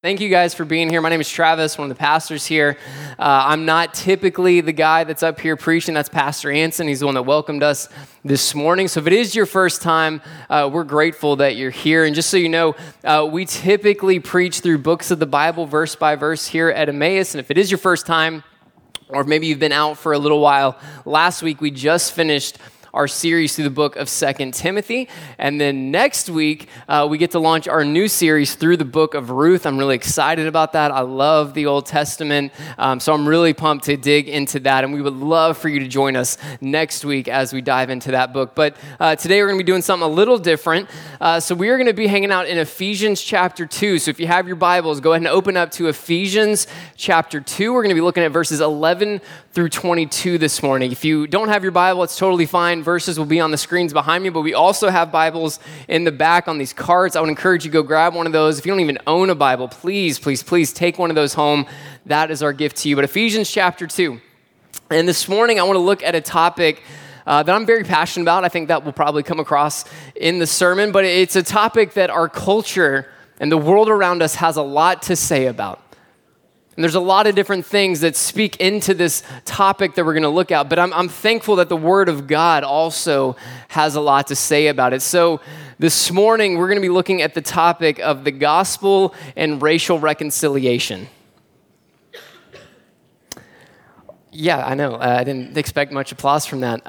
Thank you guys for being here. My name is Travis, one of the pastors here. I'm not typically the guy that's up here preaching. That's Pastor Anson. He's the one that welcomed us this morning. So if it is your first time, we're grateful that you're here. And just so you know, we typically preach through books of the Bible, verse by verse here at Emmaus. And if it is your first time, or maybe you've been out for a little while, last week we just finished our series through the book of 2 Timothy. And then next week, we get to launch our new series through the book of Ruth. I'm really excited about that. I love the Old Testament, so I'm really pumped to dig into that. And we would love for you to join us next week as we dive into that book. But today we're going to be doing something a little different. So we are going to be hanging out in Ephesians chapter 2. So if you have your Bibles, go ahead and open up to Ephesians chapter 2. We're going to be looking at verses 11 through 22 this morning. If you don't have your Bible, it's totally fine. Verses will be on the screens behind me, but we also have Bibles in the back on these carts. I would encourage you to go grab one of those. If you don't even own a Bible, please take one of those home. That is our gift to you. But Ephesians chapter 2. And this morning, I want to look at a topic that I'm very passionate about. I think that will probably come across in the sermon, but it's a topic that our culture and the world around us has a lot to say about. And there's a lot of different things that speak into this topic that we're going to look at, but I'm thankful that the Word of God also has a lot to say about it. So this morning, we're going to be looking at the topic of the gospel and racial reconciliation. Yeah, I know. I didn't expect much applause from that.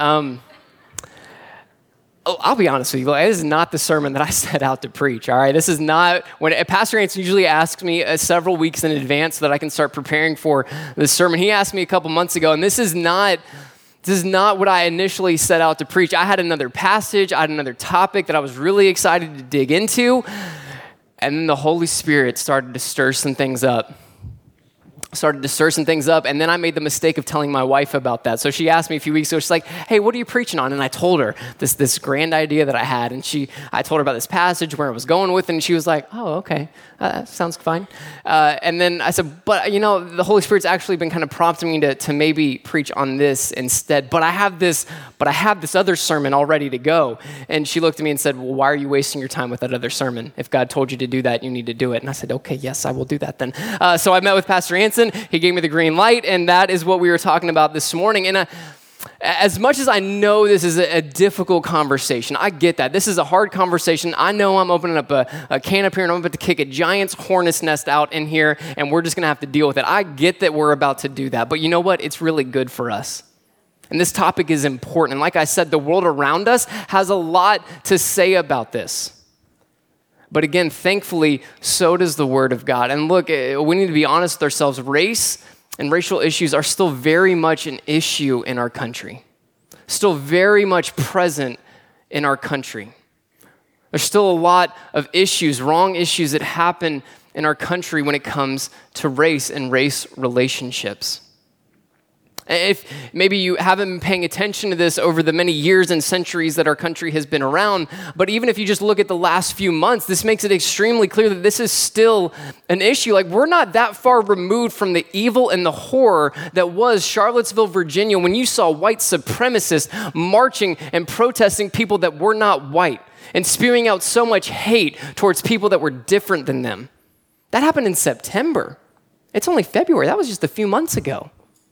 I'll be honest with you, this is not the sermon that I set out to preach, all right? This is not, when Pastor Anson usually asks me several weeks in advance so that I can start preparing for this sermon. He asked me a couple months ago, and this is not what I initially set out to preach. I had another passage, I had another topic that I was really excited to dig into, and then the Holy Spirit started to stir some things up. And then I made the mistake of telling my wife about that. So she asked me a few weeks ago, she's like, hey, what are you preaching on? And I told her this grand idea that I had, and I told her about this passage, where I was going with it, and she was like, oh, okay, sounds fine. And then I said, but the Holy Spirit's actually been kind of prompting me to maybe preach on this instead, but I have this other sermon all ready to go. And she looked at me and said, well, why are you wasting your time with that other sermon? If God told you to do that, you need to do it. And I said, okay, yes, I will do that then. So I met with Pastor Anson. He gave me the green light, and that is what we were talking about this morning. And as much as I know this is a difficult conversation, I get that. This is a hard conversation. I know I'm opening up a can up here, and I'm about to kick a giant's hornet's nest out in here, and we're just going to have to deal with it. I get that we're about to do that, but you know what? It's really good for us. And this topic is important. And like I said, the world around us has a lot to say about this. But again, thankfully, so does the Word of God. And look, we need to be honest with ourselves. Race and racial issues are still very much an issue in our country, still very much present in our country. There's still a lot of issues, wrong issues that happen in our country when it comes to race and race relationships. If maybe you haven't been paying attention to this over the many years and centuries that our country has been around, but even if you just look at the last few months, this makes it extremely clear that this is still an issue. Like, we're not that far removed from the evil and the horror that was Charlottesville, Virginia, when you saw white supremacists marching and protesting people that were not white and spewing out so much hate towards people that were different than them. That happened in September. It's only February. That was just a few months ago.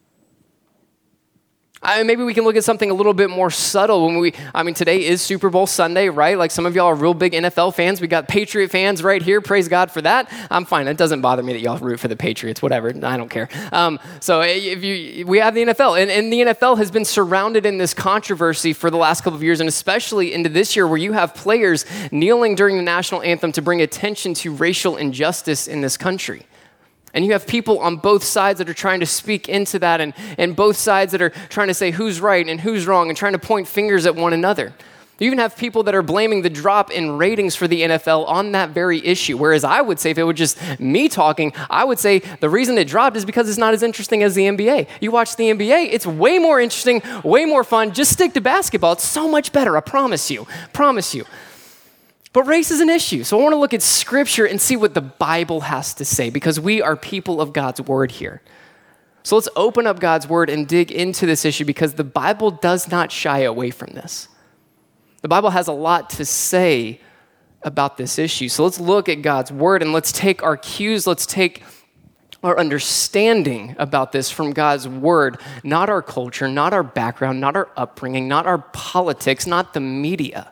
Maybe we can look at something a little bit more subtle. Today is Super Bowl Sunday, right? Like, some of y'all are real big NFL fans. We got Patriot fans right here. Praise God for that. I'm fine. It doesn't bother me that y'all root for the Patriots, whatever. I don't care. We have the NFL, and the NFL has been surrounded in this controversy for the last couple of years, and especially into this year, where you have players kneeling during the national anthem to bring attention to racial injustice in this country. And you have people on both sides that are trying to speak into that, and both sides that are trying to say who's right and who's wrong and trying to point fingers at one another. You even have people that are blaming the drop in ratings for the NFL on that very issue. Whereas I would say, if it were just me talking, I would say the reason it dropped is because it's not as interesting as the NBA. You watch the NBA, it's way more interesting, way more fun. Just stick to basketball. It's so much better, I promise you. But race is an issue. So I want to look at Scripture and see what the Bible has to say, because we are people of God's Word here. So let's open up God's Word and dig into this issue, because the Bible does not shy away from this. The Bible has a lot to say about this issue. So let's look at God's word and let's take our cues, let's take our understanding about this from God's word, not our culture, not our background, not our upbringing, not our politics, not the media.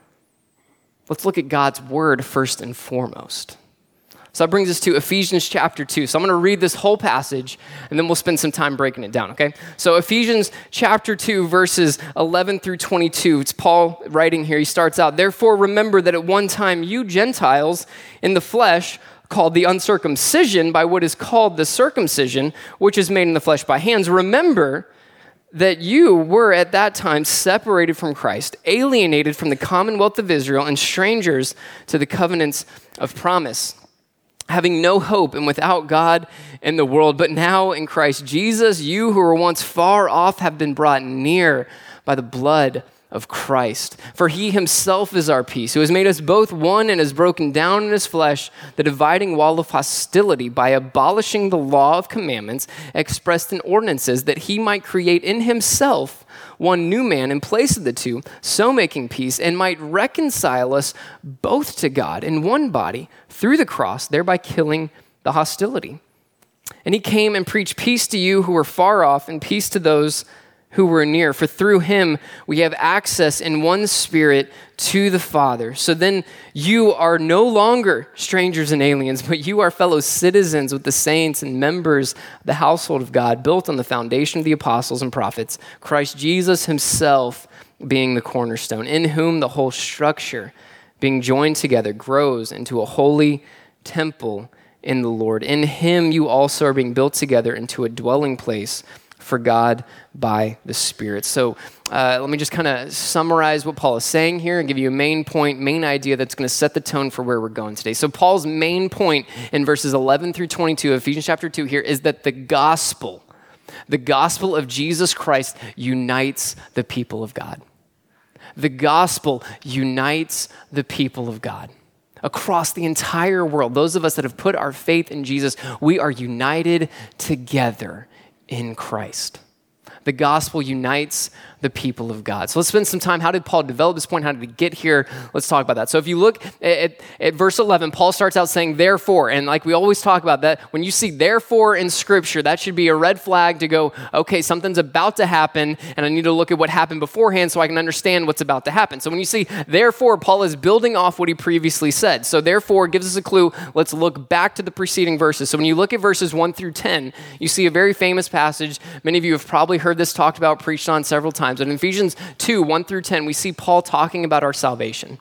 Let's look at God's word first and foremost. So that brings us to Ephesians chapter 2. So I'm going to read this whole passage, and then we'll spend some time breaking it down, okay? So Ephesians chapter 2, verses 11 through 22. It's Paul writing here. He starts out, "Therefore remember that at one time you Gentiles in the flesh, called the uncircumcision by what is called the circumcision, which is made in the flesh by hands, remember that you were at that time separated from Christ, alienated from the commonwealth of Israel, and strangers to the covenants of promise, having no hope and without God in the world. But now in Christ Jesus, you who were once far off have been brought near by the blood of Christ. For he himself is our peace, who has made us both one and has broken down in his flesh the dividing wall of hostility by abolishing the law of commandments expressed in ordinances, that he might create in himself one new man in place of the two, so making peace, and might reconcile us both to God in one body through the cross, thereby killing the hostility. And he came and preached peace to you who were far off and peace to those who were near. For through him we have access in one spirit to the Father. So then you are no longer strangers and aliens, but you are fellow citizens with the saints and members of the household of God, built on the foundation of the apostles and prophets, Christ Jesus himself being the cornerstone, in whom the whole structure, being joined together, grows into a holy temple in the Lord. In him you also are being built together into a dwelling place for God by the Spirit. So let me just kind of summarize what Paul is saying here and give you a main point, main idea that's going to set the tone for where we're going today. So Paul's main point in verses 11 through 22 of Ephesians chapter 2 here is that the gospel of Jesus Christ unites the people of God. The gospel unites the people of God. Across the entire world, those of us that have put our faith in Jesus, we are united together in Christ. The gospel unites the people of God. So let's spend some time. How did Paul develop this point? How did we get here? Let's talk about that. So if you look at verse 11, Paul starts out saying, therefore, and like we always talk about that, when you see therefore in Scripture, that should be a red flag to go, okay, something's about to happen, and I need to look at what happened beforehand so I can understand what's about to happen. So when you see therefore, Paul is building off what he previously said. So therefore gives us a clue. Let's look back to the preceding verses. So when you look at verses 1 through 10, you see a very famous passage. Many of you have probably heard this talked about, preached on several times. And in Ephesians 2, 1 through 10, we see Paul talking about our salvation.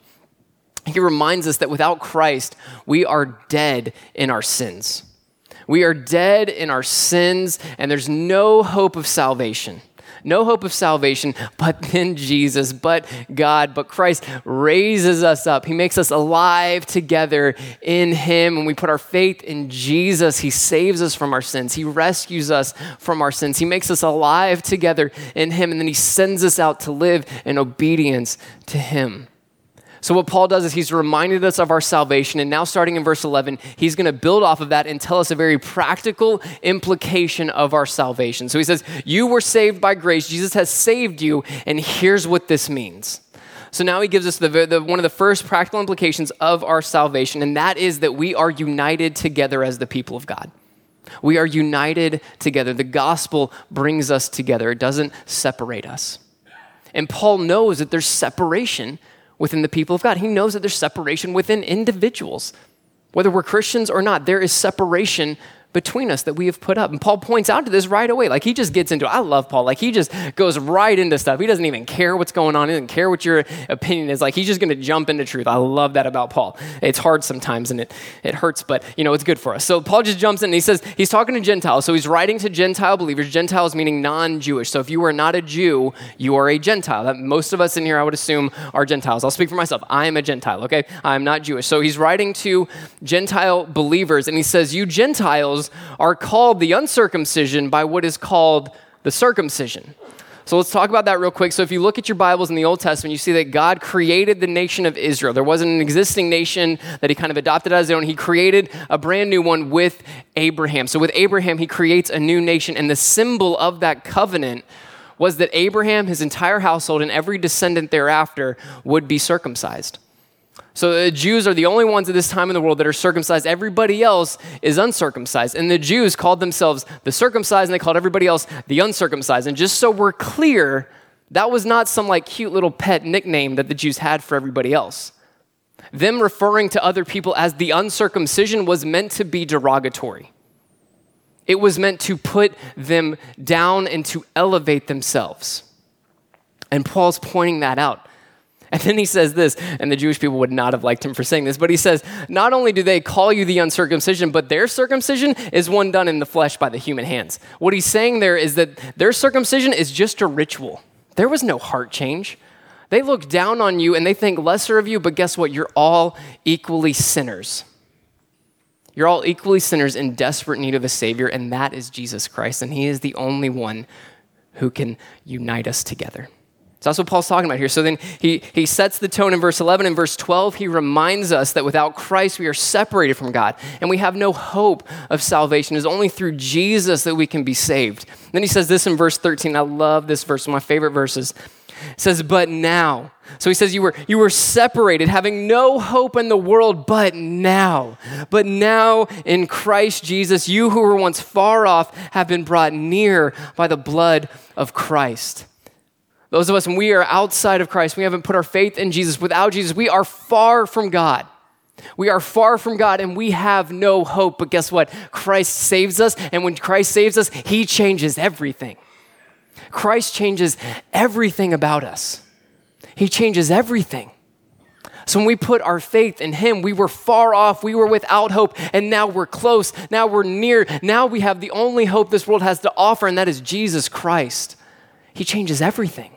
He reminds us that without Christ, we are dead in our sins. We are dead in our sins, and there's no hope of salvation. No hope of salvation, but then Jesus, but God, but Christ raises us up. He makes us alive together in him. When we put our faith in Jesus, he saves us from our sins. He rescues us from our sins. He makes us alive together in him, and then he sends us out to live in obedience to him. So what Paul does is he's reminded us of our salvation, and now starting in verse 11, he's going to build off of that and tell us a very practical implication of our salvation. So he says, you were saved by grace. Jesus has saved you, and here's what this means. So now he gives us one of the first practical implications of our salvation, and that is that we are united together as the people of God. We are united together. The gospel brings us together. It doesn't separate us. And Paul knows that there's separation within the people of God. He knows that there's separation within individuals. Whether we're Christians or not, there is separation between us that we have put up. And Paul points out to this right away. Like he just gets into it. I love Paul. Like he just goes right into stuff. He doesn't even care what's going on. He doesn't care what your opinion is. Like he's just going to jump into truth. I love that about Paul. It's hard sometimes and it hurts, but it's good for us. So Paul just jumps in and he says, he's talking to Gentiles. So he's writing to Gentile believers. Gentiles meaning non-Jewish. So if you are not a Jew, you are a Gentile. Most of us in here, I would assume, are Gentiles. I'll speak for myself. I am a Gentile, okay? I'm not Jewish. So he's writing to Gentile believers and he says, you Gentiles are called the uncircumcision by what is called the circumcision. So let's talk about that real quick. So if you look at your Bibles in the Old Testament, you see that God created the nation of Israel. There wasn't an existing nation that he kind of adopted as his own. He created a brand new one with Abraham. So with Abraham, he creates a new nation, and the symbol of that covenant was that Abraham, his entire household, and every descendant thereafter would be circumcised. So the Jews are the only ones at this time in the world that are circumcised. Everybody else is uncircumcised. And the Jews called themselves the circumcised, and they called everybody else the uncircumcised. And just so we're clear, that was not some like cute little pet nickname that the Jews had for everybody else. Them referring to other people as the uncircumcision was meant to be derogatory. It was meant to put them down and to elevate themselves. And Paul's pointing that out. And then he says this, and the Jewish people would not have liked him for saying this, but he says, not only do they call you the uncircumcision, but their circumcision is one done in the flesh by the human hands. What he's saying there is that their circumcision is just a ritual. There was no heart change. They look down on you and they think lesser of you, but guess what? You're all equally sinners. You're all equally sinners in desperate need of a Savior, and that is Jesus Christ, and he is the only one who can unite us together. So that's what Paul's talking about here. So then he sets the tone in verse 11. In verse 12, he reminds us that without Christ, we are separated from God, and we have no hope of salvation. It is only through Jesus that we can be saved. Then he says this in verse 13. I love this verse, one of my favorite verses. It says, but now. So he says you were separated, having no hope in the world, but now in Christ Jesus, you who were once far off have been brought near by the blood of Christ. Those of us, when we are outside of Christ, we haven't put our faith in Jesus. Without Jesus, we are far from God. We are far from God and we have no hope. But guess what? Christ saves us. And when Christ saves us, he changes everything. Christ changes everything about us. He changes everything. So when we put our faith in him, we were far off, we were without hope, and now we're close, now we're near. Now we have the only hope this world has to offer, and that is Jesus Christ. He changes everything.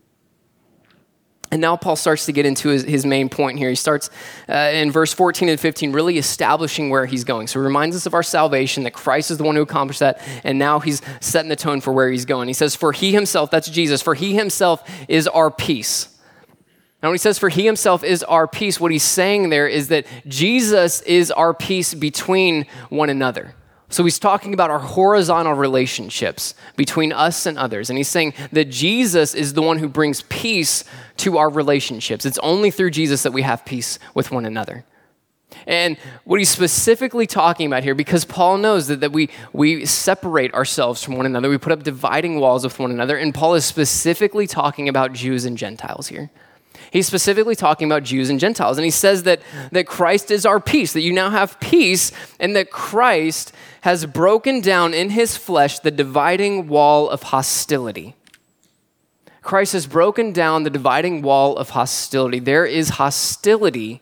And now Paul starts to get into his main point here. He starts in verse 14 and 15, really establishing where he's going. So he reminds us of our salvation, that Christ is the one who accomplished that, and now he's setting the tone for where he's going. He says, for he himself, that's Jesus, for he himself is our peace. Now when he says, for he himself is our peace, what he's saying there is that Jesus is our peace between one another. So he's talking about our horizontal relationships between us and others. And he's saying that Jesus is the one who brings peace to our relationships. It's only through Jesus that we have peace with one another. And what he's specifically talking about here, because Paul knows that we separate ourselves from one another, we put up dividing walls with one another, and Paul is specifically talking about Jews and Gentiles here. He's specifically talking about Jews and Gentiles. And he says that Christ is our peace, that you now have peace, and that Christ has broken down in his flesh the dividing wall of hostility. Christ has broken down the dividing wall of hostility. There is hostility,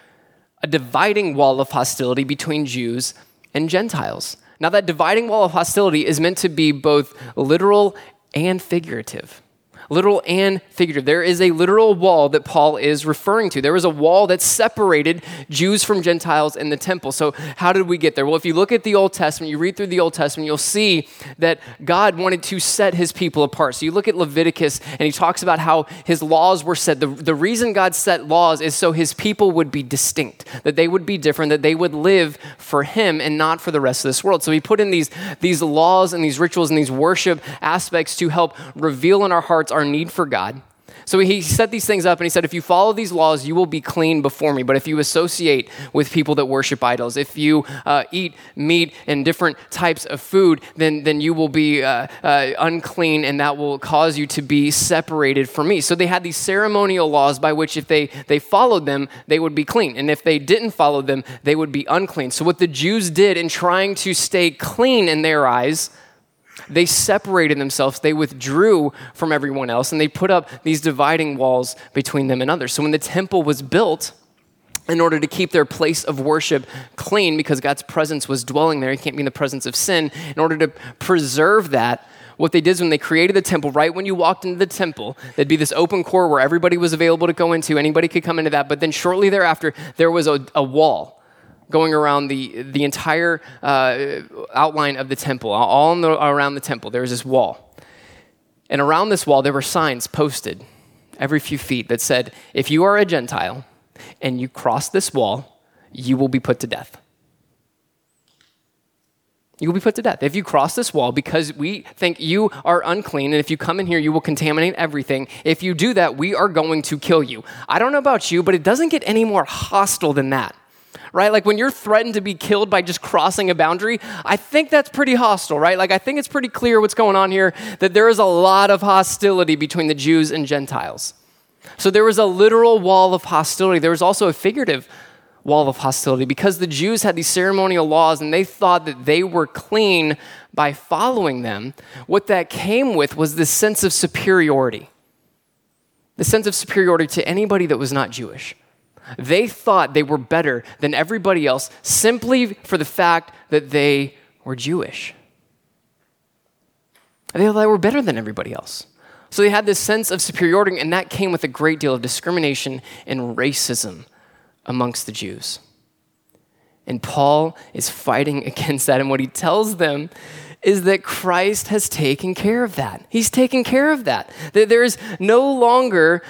a dividing wall of hostility between Jews and Gentiles. Now, that dividing wall of hostility is meant to be both literal and figurative. Literal and figurative. There is a literal wall that Paul is referring to. There was a wall that separated Jews from Gentiles in the temple. So how did we get there? Well, if you look at the Old Testament, you read through the Old Testament, you'll see that God wanted to set his people apart. So you look at Leviticus and he talks about how his laws were set. The reason God set laws is so his people would be distinct, that they would be different, that they would live for him and not for the rest of this world. So he put in these laws and these rituals and these worship aspects to help reveal in our hearts our need for God. So he set these things up and he said, if you follow these laws, you will be clean before me. But if you associate with people that worship idols, if you eat meat and different types of food, then you will be unclean, and that will cause you to be separated from me. So they had these ceremonial laws by which if they followed them, they would be clean. And if they didn't follow them, they would be unclean. So what the Jews did in trying to stay clean in their eyes, they separated themselves, they withdrew from everyone else, and they put up these dividing walls between them and others. So when the temple was built, in order to keep their place of worship clean, because God's presence was dwelling there, he can't be in the presence of sin, in order to preserve that, what they did is when they created the temple, right when you walked into the temple, there'd be this open court where everybody was available to go into, anybody could come into that, but then shortly thereafter, there was a wall going around the entire outline of the temple, around the temple. There was this wall. And around this wall, there were signs posted every few feet that said, if you are a Gentile and you cross this wall, you will be put to death. You will be put to death. If you cross this wall because we think you are unclean, and if you come in here, you will contaminate everything. If you do that, we are going to kill you. I don't know about you, but it doesn't get any more hostile than that, right? Like when you're threatened to be killed by just crossing a boundary, I think that's pretty hostile, right? Like I think it's pretty clear what's going on here, that there is a lot of hostility between the Jews and Gentiles. So there was a literal wall of hostility. There was also a figurative wall of hostility because the Jews had these ceremonial laws and they thought that they were clean by following them. What that came with was this sense of superiority, the sense of superiority to anybody that was not Jewish. They thought they were better than everybody else simply for the fact that they were Jewish. They thought they were better than everybody else. So they had this sense of superiority, and that came with a great deal of discrimination and racism amongst the Jews. And Paul is fighting against that, and what he tells them is that Christ has taken care of that. He's taken care of that. That there is no longer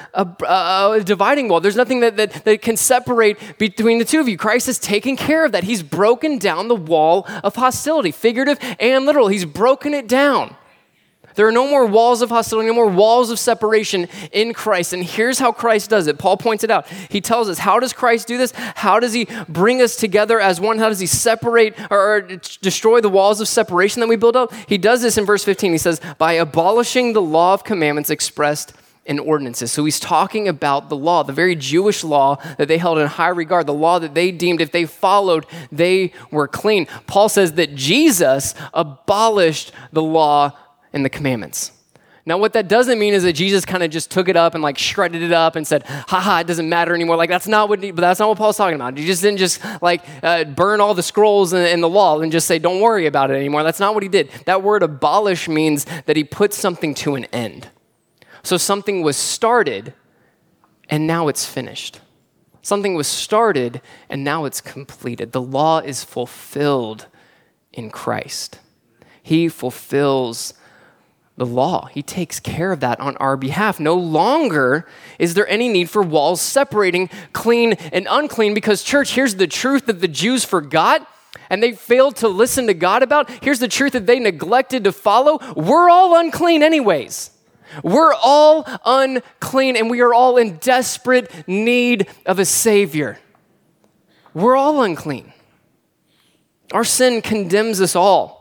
a dividing wall. There's nothing that can separate between the two of you. Christ has taken care of that. He's broken down the wall of hostility, figurative and literal. He's broken it down. There are no more walls of hostility, no more walls of separation in Christ. And here's how Christ does it. Paul points it out. He tells us, how does Christ do this? How does he bring us together as one? How does he separate or destroy the walls of separation that we build up? He does this in verse 15. He says, by abolishing the law of commandments expressed in ordinances. So he's talking about the law, the very Jewish law that they held in high regard, the law that they deemed if they followed, they were clean. Paul says that Jesus abolished the law and the commandments. Now, what that doesn't mean is that Jesus kind of just took it up and like shredded it up and said, it doesn't matter anymore. Like that's not what Paul's talking about. He just didn't just like burn all the scrolls in the law and just say, don't worry about it anymore. That's not what he did. That word abolish means that he put something to an end. So something was started and now it's finished. Something was started and now it's completed. The law is fulfilled in Christ. He fulfills the law. He takes care of that on our behalf. No longer is there any need for walls separating clean and unclean because, church, here's the truth that the Jews forgot and they failed to listen to God about. Here's the truth that they neglected to follow. We're all unclean anyways. We're all unclean and we are all in desperate need of a Savior. We're all unclean. Our sin condemns us all.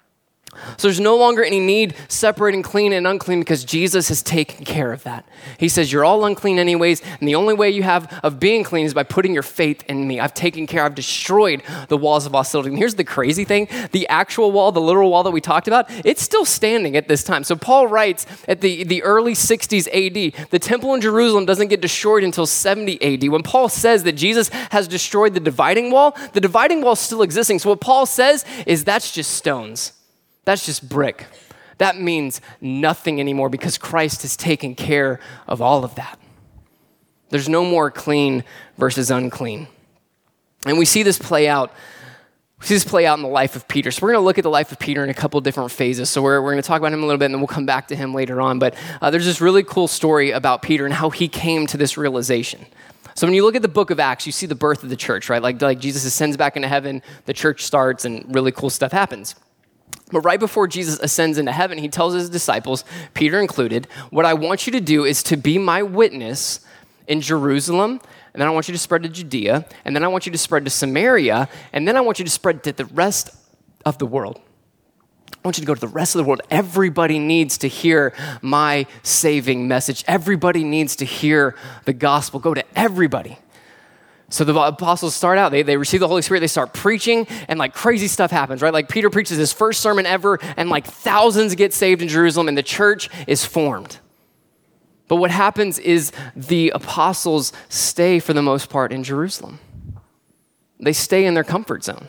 So there's no longer any need separating clean and unclean because Jesus has taken care of that. He says, you're all unclean anyways, and the only way you have of being clean is by putting your faith in me. I've taken care, I've destroyed the walls of hostility. And here's the crazy thing, the actual wall, the literal wall that we talked about, it's still standing at this time. So Paul writes at the early 60s AD, the temple in Jerusalem doesn't get destroyed until 70 AD. When Paul says that Jesus has destroyed the dividing wall is still existing. So what Paul says is that's just stones. That's just brick. That means nothing anymore because Christ has taken care of all of that. There's no more clean versus unclean. And we see this play out. We see this play out in the life of Peter. So we're going to look at the life of Peter in a couple of different phases. So we're going to talk about him a little bit, and then we'll come back to him later on. But there's this really cool story about Peter and how he came to this realization. So when you look at the book of Acts, you see the birth of the church, right? Like Jesus ascends back into heaven, the church starts, and really cool stuff happens. But right before Jesus ascends into heaven, he tells his disciples, Peter included, what I want you to do is to be my witness in Jerusalem, and then I want you to spread to Judea, and then I want you to spread to Samaria, and then I want you to spread to the rest of the world. I want you to go to the rest of the world. Everybody needs to hear my saving message. Everybody needs to hear the gospel. Go to everybody. So the apostles start out, they receive the Holy Spirit, they start preaching, and like crazy stuff happens, right? Like Peter preaches his first sermon ever, and like thousands get saved in Jerusalem, and the church is formed. But what happens is the apostles stay for the most part in Jerusalem. They stay in their comfort zone.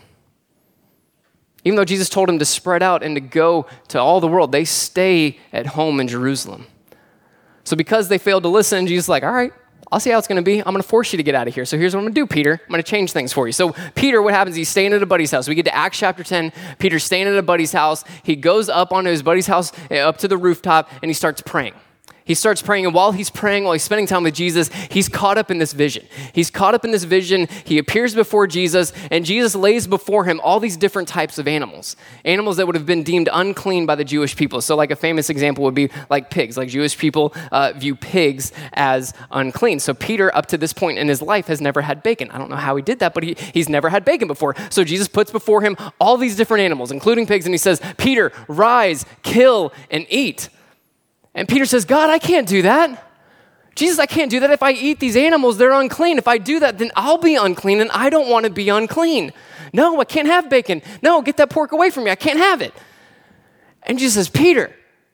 Even though Jesus told them to spread out and to go to all the world, they stay at home in Jerusalem. So because they failed to listen, Jesus is like, all right, I'll see how it's going to be. I'm going to force you to get out of here. So here's what I'm going to do, Peter. I'm going to change things for you. So Peter, what happens? He's staying at a buddy's house. We get to Acts chapter 10. Peter's staying at a buddy's house. He goes up onto his buddy's house, up to the rooftop, and he starts praying. He starts praying, and while he's praying, while he's spending time with Jesus, he's caught up in this vision. He's caught up in this vision. He appears before Jesus, and Jesus lays before him all these different types of animals that would have been deemed unclean by the Jewish people. So like a famous example would be like pigs. Like Jewish people view pigs as unclean. So Peter, up to this point in his life, has never had bacon. I don't know how he did that, but he's never had bacon before. So Jesus puts before him all these different animals, including pigs, and he says, Peter, rise, kill, and eat. And Peter says, God, I can't do that. Jesus, I can't do that. If I eat these animals, they're unclean. If I do that, then I'll be unclean, and I don't want to be unclean. No, I can't have bacon. No, get that pork away from me. I can't have it. And Jesus says, Peter,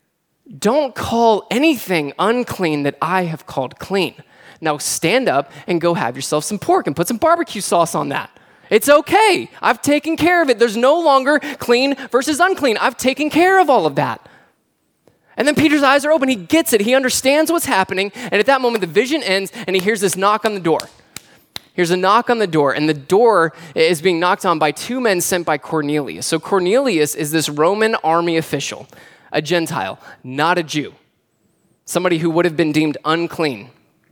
don't call anything unclean that I have called clean. Now stand up and go have yourself some pork and put some barbecue sauce on that. It's okay. I've taken care of it. There's no longer clean versus unclean. I've taken care of all of that. And then Peter's eyes are open. He gets it. He understands what's happening. And at that moment, the vision ends, and he hears this knock on the door. Here's a knock on the door, and the door is being knocked on by two men sent by Cornelius. So Cornelius is this Roman army official, a Gentile, not a Jew, somebody who would have been deemed unclean.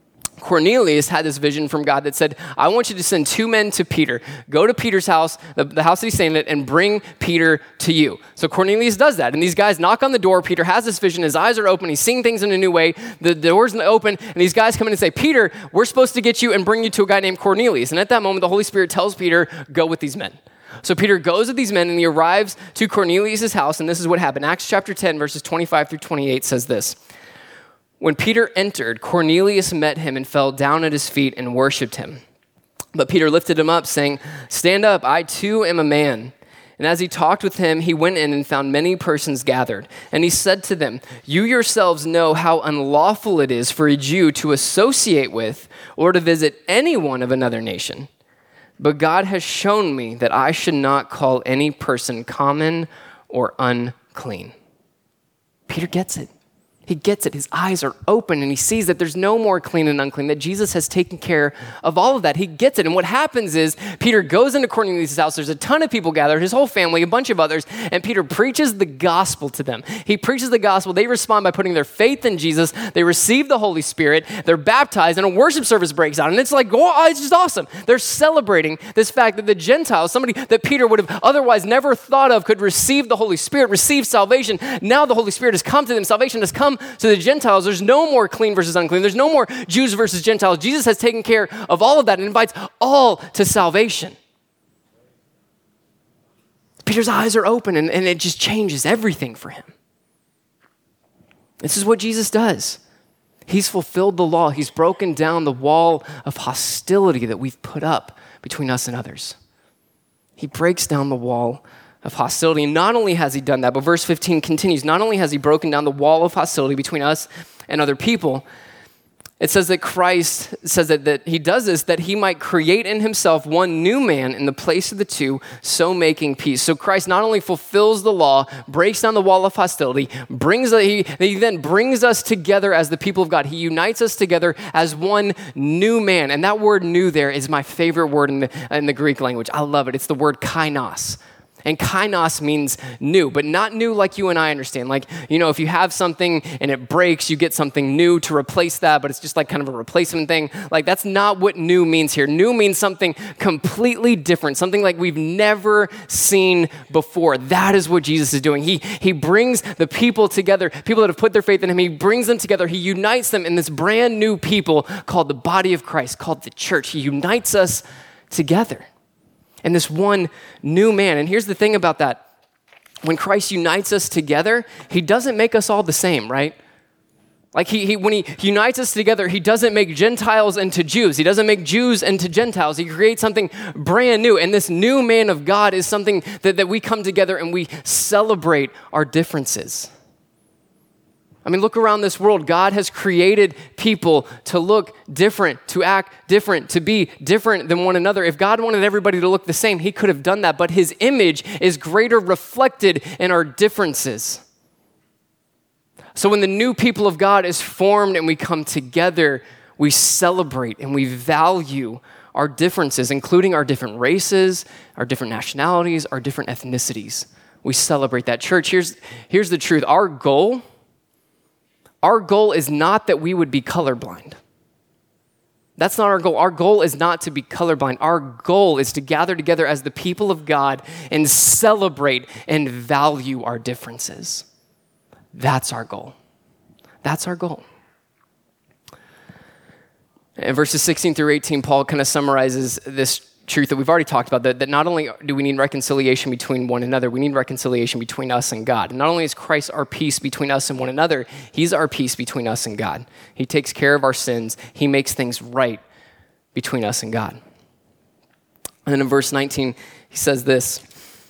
Cornelius had this vision from God that said, I want you to send two men to Peter. Go to Peter's house, the house that he's staying at, and bring Peter to you. So Cornelius does that, and these guys knock on the door. Peter has this vision. His eyes are open. He's seeing things in a new way. The door's open, and these guys come in and say, Peter, we're supposed to get you and bring you to a guy named Cornelius. And at that moment, the Holy Spirit tells Peter, go with these men. So Peter goes with these men, and he arrives to Cornelius' house, and this is what happened. Acts chapter 10, verses 25 through 28 says this. When Peter entered, Cornelius met him and fell down at his feet and worshiped him. But Peter lifted him up, saying, stand up, I too am a man. And as he talked with him, he went in and found many persons gathered. And he said to them, you yourselves know how unlawful it is for a Jew to associate with or to visit anyone of another nation. But God has shown me that I should not call any person common or unclean. Peter gets it. He gets it. His eyes are open, and he sees that there's no more clean and unclean, that Jesus has taken care of all of that. He gets it. And what happens is Peter goes into Cornelius' house. There's a ton of people gathered, his whole family, a bunch of others, and Peter preaches the gospel to them. He preaches the gospel. They respond by putting their faith in Jesus. They receive the Holy Spirit. They're baptized, and a worship service breaks out. And it's like, oh, it's just awesome. They're celebrating this fact that the Gentiles, somebody that Peter would have otherwise never thought of, could receive the Holy Spirit, receive salvation. Now the Holy Spirit has come to them. Salvation has come to the Gentiles. There's no more clean versus unclean. There's no more Jews versus Gentiles. Jesus has taken care of all of that and invites all to salvation. Peter's eyes are open, and it just changes everything for him. This is what Jesus does. He's fulfilled the law. He's broken down the wall of hostility that we've put up between us and others. He breaks down the wall of hostility. And not only has he done that, but verse 15 continues, not only has he broken down the wall of hostility between us and other people, it says that Christ says that he does this, that he might create in himself one new man in the place of the two, so making peace. So Christ not only fulfills the law, breaks down the wall of hostility, he then brings us together as the people of God. He unites us together as one new man. And that word new there is my favorite word in the Greek language. I love it. It's the word kainos. And kainos means new, but not new like you and I understand. Like, if you have something and it breaks, you get something new to replace that, but it's just like kind of a replacement thing. Like, that's not what new means here. New means something completely different, something like we've never seen before. That is what Jesus is doing. He brings the people together, people that have put their faith in him. He brings them together. He unites them in this brand new people called the body of Christ, called the church. He unites us together. And this one new man. And here's the thing about that. When Christ unites us together, he doesn't make us all the same, right? Like when he unites us together, he doesn't make Gentiles into Jews. He doesn't make Jews into Gentiles. He creates something brand new. And this new man of God is something that we come together and we celebrate our differences. I mean, look around this world. God has created people to look different, to act different, to be different than one another. If God wanted everybody to look the same, he could have done that, but his image is greater reflected in our differences. So when the new people of God is formed and we come together, we celebrate and we value our differences, including our different races, our different nationalities, our different ethnicities. We celebrate that. Church, here's the truth. Our goal Our goal is not that we would be colorblind. That's not our goal. Our goal is not to be colorblind. Our goal is to gather together as the people of God and celebrate and value our differences. That's our goal. That's our goal. In verses 16 through 18, Paul kind of summarizes this truth that we've already talked about, that not only do we need reconciliation between one another, we need reconciliation between us and God. And not only is Christ our peace between us and one another, he's our peace between us and God. He takes care of our sins. He makes things right between us and God. And then in verse 19, he says this.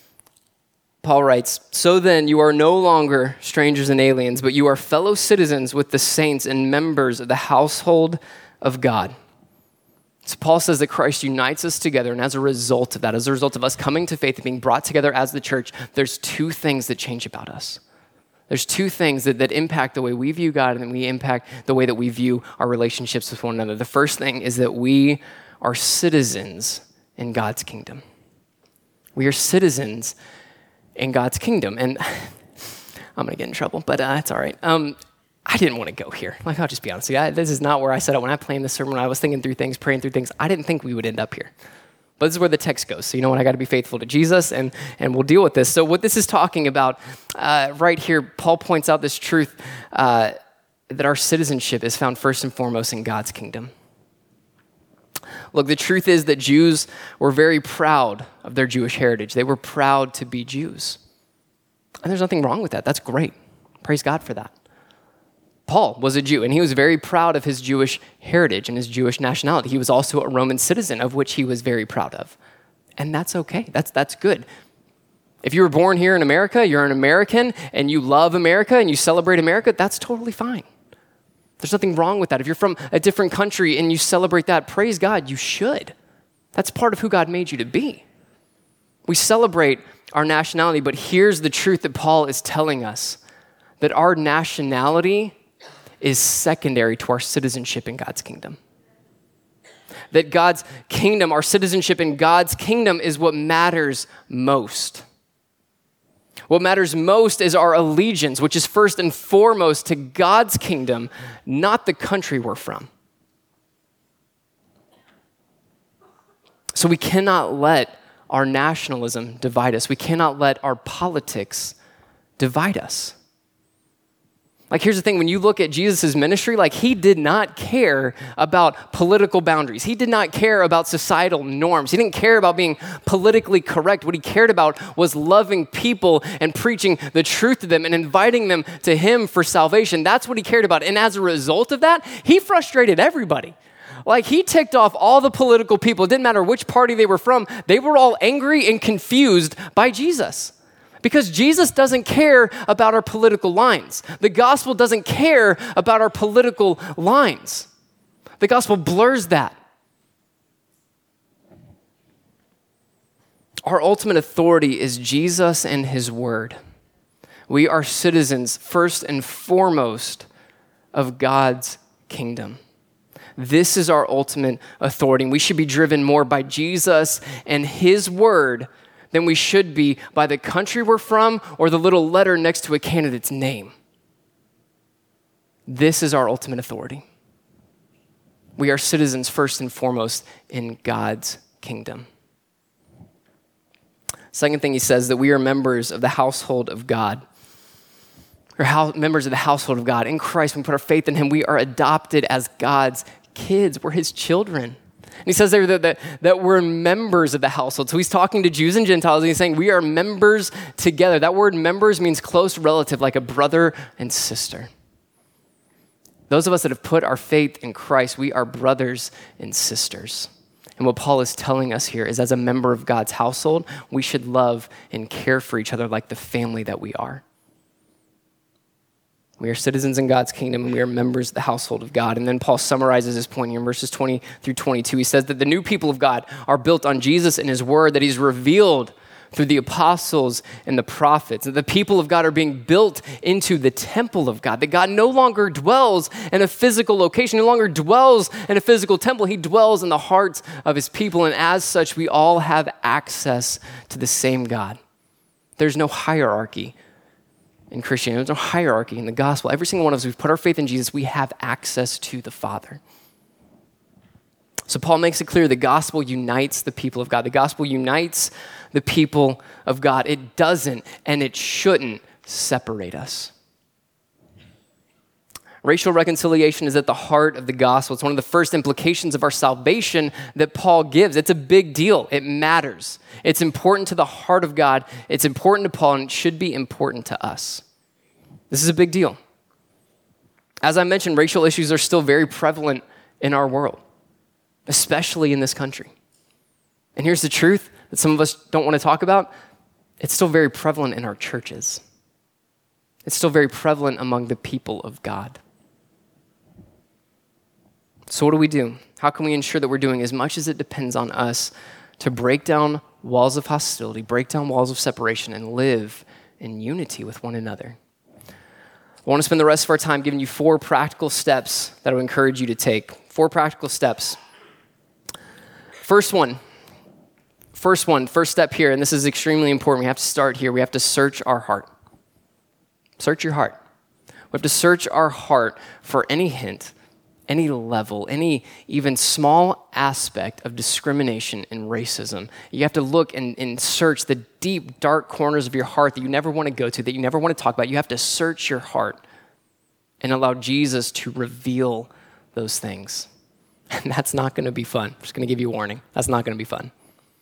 Paul writes, "So then you are no longer strangers and aliens, but you are fellow citizens with the saints and members of the household of God." So Paul says that Christ unites us together, and as a result of that, as a result of us coming to faith and being brought together as the church, there's two things that change about us. There's two things that impact the way we view God, and then we impact the way that we view our relationships with one another. The first thing is that we are citizens in God's kingdom. We are citizens in God's kingdom. And I'm going to get in trouble, but it's all right. I didn't want to go here. Like, I'll just be honest with you. This is not where I set out. When I planned this sermon, when I was thinking through things, praying through things, I didn't think we would end up here. But this is where the text goes. So you know what? I got to be faithful to Jesus, and we'll deal with this. So what this is talking about right here, Paul points out this truth that our citizenship is found first and foremost in God's kingdom. Look, the truth is that Jews were very proud of their Jewish heritage. They were proud to be Jews. And there's nothing wrong with that. That's great. Praise God for that. Paul was a Jew, and he was very proud of his Jewish heritage and his Jewish nationality. He was also a Roman citizen, of which he was very proud of. And that's okay. That's good. If you were born here in America, you're an American, and you love America, and you celebrate America, that's totally fine. There's nothing wrong with that. If you're from a different country and you celebrate that, praise God, you should. That's part of who God made you to be. We celebrate our nationality, but here's the truth that Paul is telling us, that our nationality is secondary to our citizenship in God's kingdom. That God's kingdom, our citizenship in God's kingdom, is what matters most. What matters most is our allegiance, which is first and foremost to God's kingdom, not the country we're from. So we cannot let our nationalism divide us. We cannot let our politics divide us. Like, here's the thing, when you look at Jesus' ministry, like, he did not care about political boundaries. He did not care about societal norms. He didn't care about being politically correct. What he cared about was loving people and preaching the truth to them and inviting them to him for salvation. That's what he cared about. And as a result of that, he frustrated everybody. Like, he ticked off all the political people. It didn't matter which party they were from. They were all angry and confused by Jesus. Because Jesus doesn't care about our political lines. The gospel doesn't care about our political lines. The gospel blurs that. Our ultimate authority is Jesus and his word. We are citizens, first and foremost, of God's kingdom. This is our ultimate authority. We should be driven more by Jesus and his word than we should be by the country we're from or the little letter next to a candidate's name. This is our ultimate authority. We are citizens first and foremost in God's kingdom. Second thing he says, that we are members of the household of God. We're members of the household of God. In Christ, when we put our faith in him, we are adopted as God's kids. We're his children. And he says there that we're members of the household. So he's talking to Jews and Gentiles, and he's saying we are members together. That word members means close relative, like a brother and sister. Those of us that have put our faith in Christ, we are brothers and sisters. And what Paul is telling us here is, as a member of God's household, we should love and care for each other like the family that we are. We are citizens in God's kingdom, and we are members of the household of God. And then Paul summarizes his point here in verses 20 through 22. He says that the new people of God are built on Jesus and his word that he's revealed through the apostles and the prophets. That the people of God are being built into the temple of God. That God no longer dwells in a physical location, no longer dwells in a physical temple. He dwells in the hearts of his people. And as such, we all have access to the same God. There's no hierarchy in Christianity. There's no hierarchy in the gospel. Every single one of us, we've put our faith in Jesus, we have access to the Father. So Paul makes it clear the gospel unites the people of God. The gospel unites the people of God. It doesn't and it shouldn't separate us. Racial reconciliation is at the heart of the gospel. It's one of the first implications of our salvation that Paul gives. It's a big deal. It matters. It's important to the heart of God. It's important to Paul, and it should be important to us. This is a big deal. As I mentioned, racial issues are still very prevalent in our world, especially in this country. And here's the truth that some of us don't want to talk about. It's still very prevalent in our churches. It's still very prevalent among the people of God. So what do we do? How can we ensure that we're doing as much as it depends on us to break down walls of hostility, break down walls of separation, and live in unity with one another? I want to spend the rest of our time giving you 4 practical steps that I would encourage you to take. 4 practical steps. First step here, and this is extremely important. We have to start here. We have to search our heart. Search your heart. We have to search our heart for any hint, any level, any even small aspect of discrimination and racism. You have to look and search the deep, dark corners of your heart that you never want to go to, that you never want to talk about. You have to search your heart and allow Jesus to reveal those things. And that's not going to be fun. I'm just going to give you a warning. That's not going to be fun.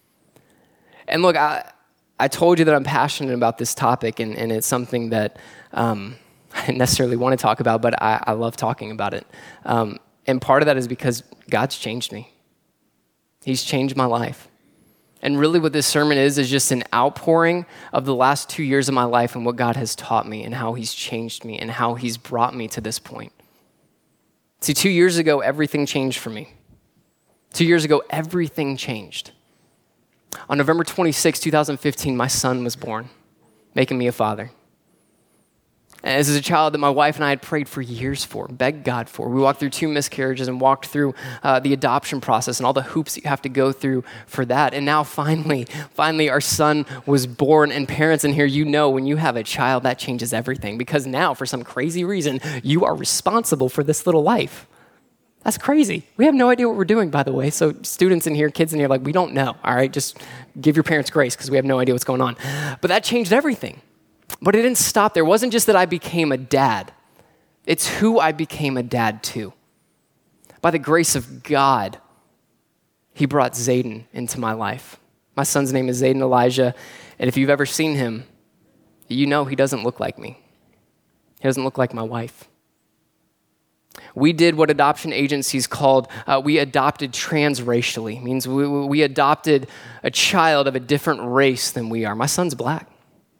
And look, I told you that I'm passionate about this topic, and it's something that I didn't necessarily want to talk about, but I love talking about it. And part of that is because God's changed me. He's changed my life. And really what this sermon is just an outpouring of the last 2 years of my life and what God has taught me and how he's changed me and how he's brought me to this point. See, 2 years ago, everything changed for me. 2 years ago, everything changed. On November 26, 2015, my son was born, making me a father. And this is a child that my wife and I had prayed for years for, begged God for. We walked through 2 miscarriages and walked through the adoption process and all the hoops that you have to go through for that. And now finally, our son was born. And parents in here, you know when you have a child, that changes everything. Because now, for some crazy reason, you are responsible for this little life. That's crazy. We have no idea what we're doing, by the way. So students in here, kids in here, like, we don't know, all right? Just give your parents grace because we have no idea what's going on. But that changed everything. But it didn't stop there. It wasn't just that I became a dad. It's who I became a dad to. By the grace of God, he brought Zayden into my life. My son's name is Zayden Elijah, and if you've ever seen him, you know he doesn't look like me. He doesn't look like my wife. We did what adoption agencies called, we adopted transracially. It means we adopted a child of a different race than we are. My son's black.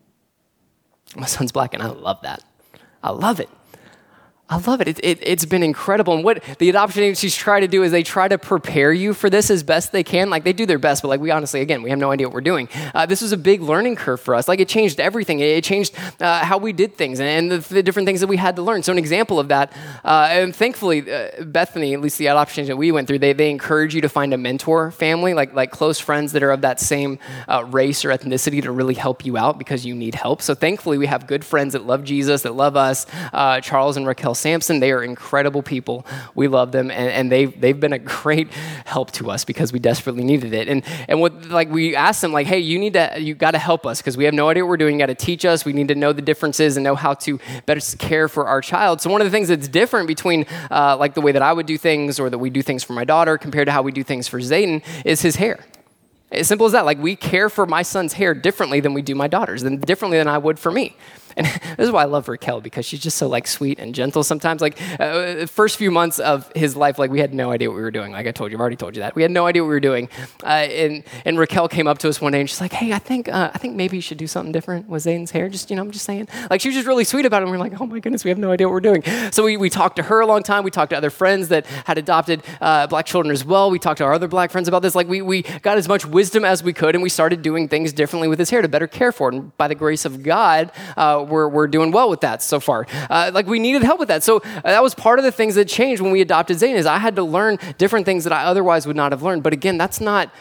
My son's black, and I love that. I love it. I love it. It's been incredible. And what the adoption agencies try to do is they try to prepare you for this as best they can. Like, they do their best, but like, we honestly, again, we have no idea what we're doing. This was a big learning curve for us. Like, it changed everything. It changed how we did things and the different things that we had to learn. So an example of that, and thankfully, Bethany, at least the adoption agent we went through, they encourage you to find a mentor family, like close friends that are of that same race or ethnicity to really help you out because you need help. So thankfully, we have good friends that love Jesus, that love us, Charles and Raquel Sampson. They are incredible people. We love them, and they've been a great help to us because we desperately needed it. And what, like, we asked them, like, hey, you got to help us because we have no idea what we're doing. You got to teach us. We need to know the differences and know how to better care for our child. So one of the things that's different between like the way that I would do things or that we do things for my daughter compared to how we do things for Zayden is his hair. As simple as that. Like, we care for my son's hair differently than we do my daughter's, and differently than I would for me. And this is why I love Raquel, because she's just so, like, sweet and gentle sometimes. Like, the first few months of his life, like, we had no idea what we were doing. Like I told you, I've already told you that. We had no idea what we were doing. And Raquel came up to us one day, and she's like, hey, I think maybe you should do something different with Zayden's hair. Just, I'm just saying. Like, she was just really sweet about it, and we're like, oh, my goodness, we have no idea what we're doing. So we talked to her a long time. We talked to other friends that had adopted black children as well. We talked to our other black friends about this. Like, we got as much wisdom as we could, and we started doing things differently with his hair to better care for it. And by the grace of God, we're doing well with that so far. Like, we needed help with that. So that was part of the things that changed when we adopted Zayden, is I had to learn different things that I otherwise would not have learned. But again, that's not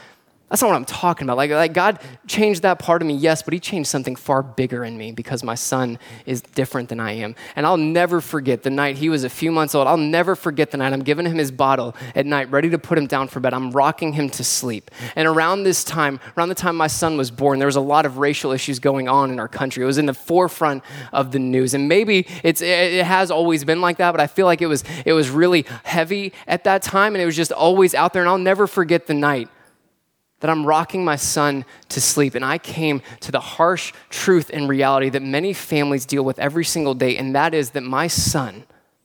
That's not what I'm talking about. Like God changed that part of me, yes, but he changed something far bigger in me because my son is different than I am. And I'll never forget the night he was a few months old. I'll never forget the night I'm giving him his bottle at night, ready to put him down for bed. I'm rocking him to sleep. And around the time my son was born, there was a lot of racial issues going on in our country. It was in the forefront of the news. And maybe it has always been like that, but I feel like it was really heavy at that time, and it was just always out there. And I'll never forget the night that I'm rocking my son to sleep, and I came to the harsh truth and reality that many families deal with every single day, and that is that my son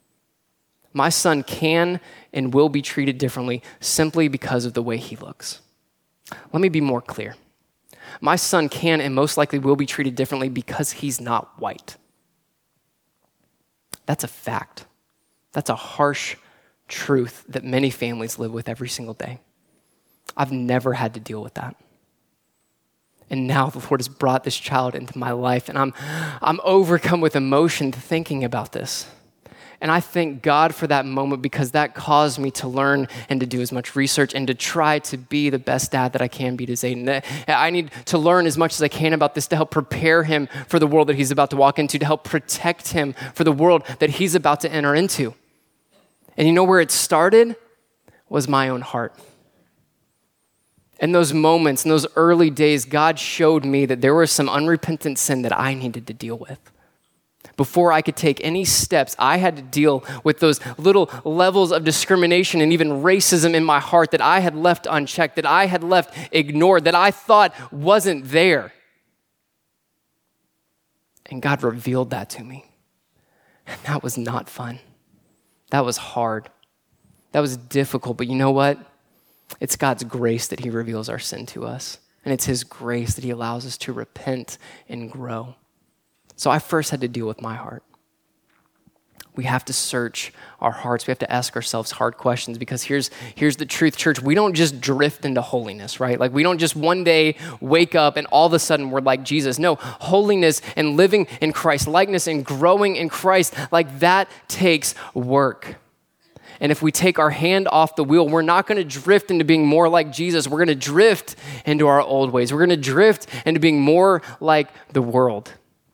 can and will be treated differently simply because of the way he looks. Let me be more clear. My son can and most likely will be treated differently because he's not white. That's a fact. That's a harsh truth that many families live with every single day. I've never had to deal with that. And now the Lord has brought this child into my life, and I'm overcome with emotion thinking about this. And I thank God for that moment because that caused me to learn and to do as much research and to try to be the best dad that I can be to Zayden. I need to learn as much as I can about this to help prepare him for the world that he's about to walk into, to help protect him for the world that he's about to enter into. And you know where it started? Was my own heart. In those moments, in those early days, God showed me that there was some unrepentant sin that I needed to deal with. Before I could take any steps, I had to deal with those little levels of discrimination and even racism in my heart that I had left unchecked, that I had left ignored, that I thought wasn't there. And God revealed that to me. And that was not fun. That was hard. That was difficult, but you know what? It's God's grace that he reveals our sin to us. And it's his grace that he allows us to repent and grow. So I first had to deal with my heart. We have to search our hearts. We have to ask ourselves hard questions because here's the truth, church. We don't just drift into holiness, right? Like we don't just one day wake up and all of a sudden we're like Jesus. No, holiness and living in Christ likeness and growing in Christ, like that takes work. And if we take our hand off the wheel, we're not going to drift into being more like Jesus. We're going to drift into our old ways. We're going to drift into being more like the world.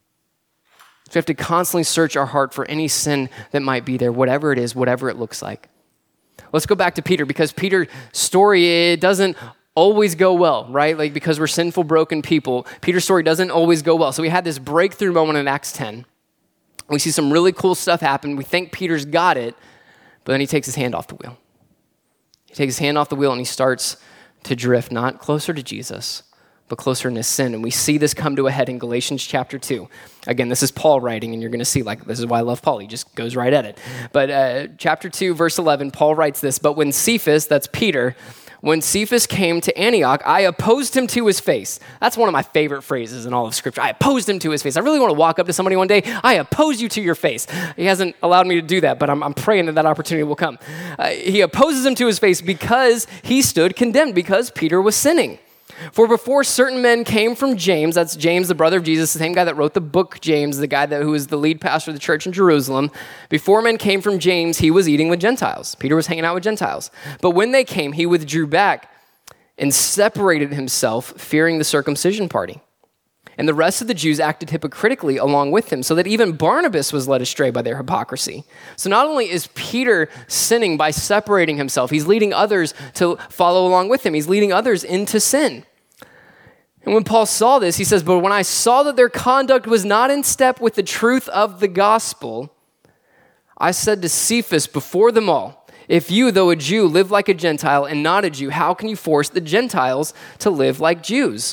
So we have to constantly search our heart for any sin that might be there, whatever it is, whatever it looks like. Let's go back to Peter because Peter's story, it doesn't always go well, right? Like because we're sinful, broken people, Peter's story doesn't always go well. So we had this breakthrough moment in Acts 10. We see some really cool stuff happen. We think Peter's got it. But then he takes his hand off the wheel. He takes his hand off the wheel and he starts to drift, not closer to Jesus, but closer in his sin. And we see this come to a head in Galatians chapter 2. Again, this is Paul writing, and you're going to see, like, this is why I love Paul. He just goes right at it. But chapter 2, verse 11, Paul writes this, "But when Cephas," that's Peter, "when Cephas came to Antioch, I opposed him to his face." That's one of my favorite phrases in all of Scripture. I opposed him to his face. I really want to walk up to somebody one day. I oppose you to your face. He hasn't allowed me to do that, but I'm praying that opportunity will come. He opposes him to his face because he stood condemned, because Peter was sinning. "For before certain men came from James," that's James, the brother of Jesus, the same guy that wrote the book James, the guy who was the lead pastor of the church in Jerusalem. "Before men came from James, he was eating with Gentiles." Peter was hanging out with Gentiles. "But when they came, he withdrew back and separated himself, fearing the circumcision party. And the rest of the Jews acted hypocritically along with him, so that even Barnabas was led astray by their hypocrisy." So not only is Peter sinning by separating himself, he's leading others to follow along with him. He's leading others into sin. And when Paul saw this, he says, "But when I saw that their conduct was not in step with the truth of the gospel, I said to Cephas before them all, 'If you, though a Jew, live like a Gentile and not a Jew, how can you force the Gentiles to live like Jews?'"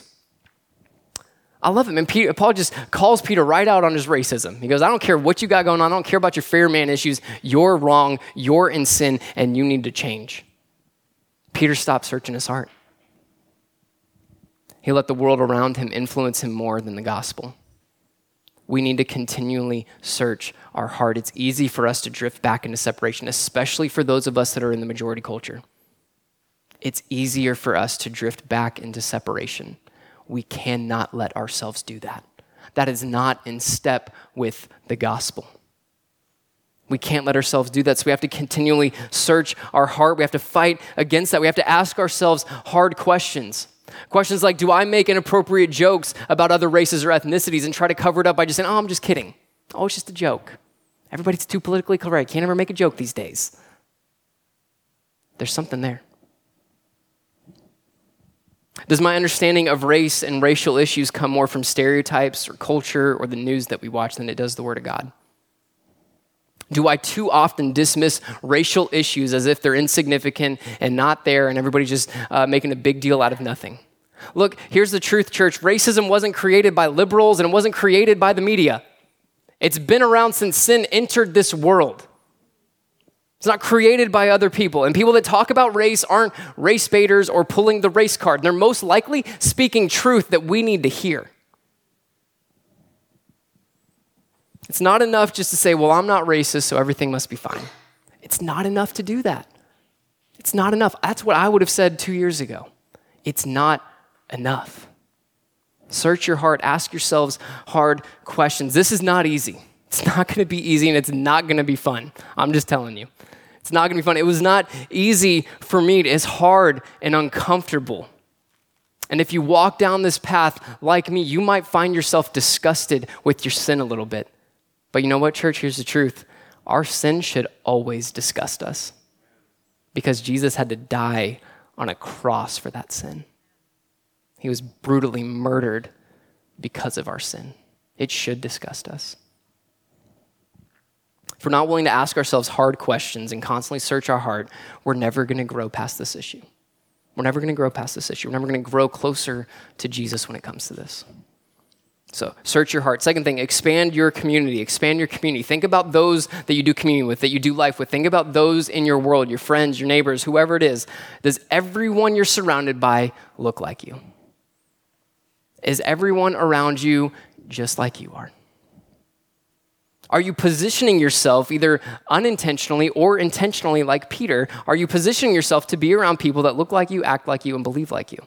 I love it, man. Paul just calls Peter right out on his racism. He goes, "I don't care what you got going on. I don't care about your fair man issues. You're wrong. You're in sin, and you need to change." Peter stopped searching his heart. He let the world around him influence him more than the gospel. We need to continually search our heart. It's easy for us to drift back into separation, especially for those of us that are in the majority culture. It's easier for us to drift back into separation. We cannot let ourselves do that. That is not in step with the gospel. We can't let ourselves do that, so we have to continually search our heart. We have to fight against that. We have to ask ourselves hard questions. Questions like, do I make inappropriate jokes about other races or ethnicities and try to cover it up by just saying, oh, I'm just kidding. Oh, it's just a joke. Everybody's too politically correct. Can't ever make a joke these days. There's something there. Does my understanding of race and racial issues come more from stereotypes or culture or the news that we watch than it does the Word of God? Do I too often dismiss racial issues as if they're insignificant and not there and everybody's just making a big deal out of nothing? Look, here's the truth, church. Racism wasn't created by liberals and it wasn't created by the media. It's been around since sin entered this world. It's not created by other people. And people that talk about race aren't race baiters or pulling the race card. They're most likely speaking truth that we need to hear. It's not enough just to say, well, I'm not racist, so everything must be fine. It's not enough to do that. It's not enough. That's what I would have said 2 years ago. It's not enough. Search your heart. Ask yourselves hard questions. This is not easy. It's not going to be easy, and it's not going to be fun. I'm just telling you. It's not going to be fun. It was not easy for me. It's hard and uncomfortable. And if you walk down this path like me, you might find yourself disgusted with your sin a little bit. But you know what, church? Here's the truth. Our sin should always disgust us because Jesus had to die on a cross for that sin. He was brutally murdered because of our sin. It should disgust us. If we're not willing to ask ourselves hard questions and constantly search our heart, we're never going to grow past this issue. We're never going to grow past this issue. We're never going to grow closer to Jesus when it comes to this. So search your heart. Second thing, expand your community. Expand your community. Think about those that you do communion with, that you do life with. Think about those in your world, your friends, your neighbors, whoever it is. Does everyone you're surrounded by look like you? Is everyone around you just like you are? Are you positioning yourself either unintentionally or intentionally like Peter? Are you positioning yourself to be around people that look like you, act like you, and believe like you?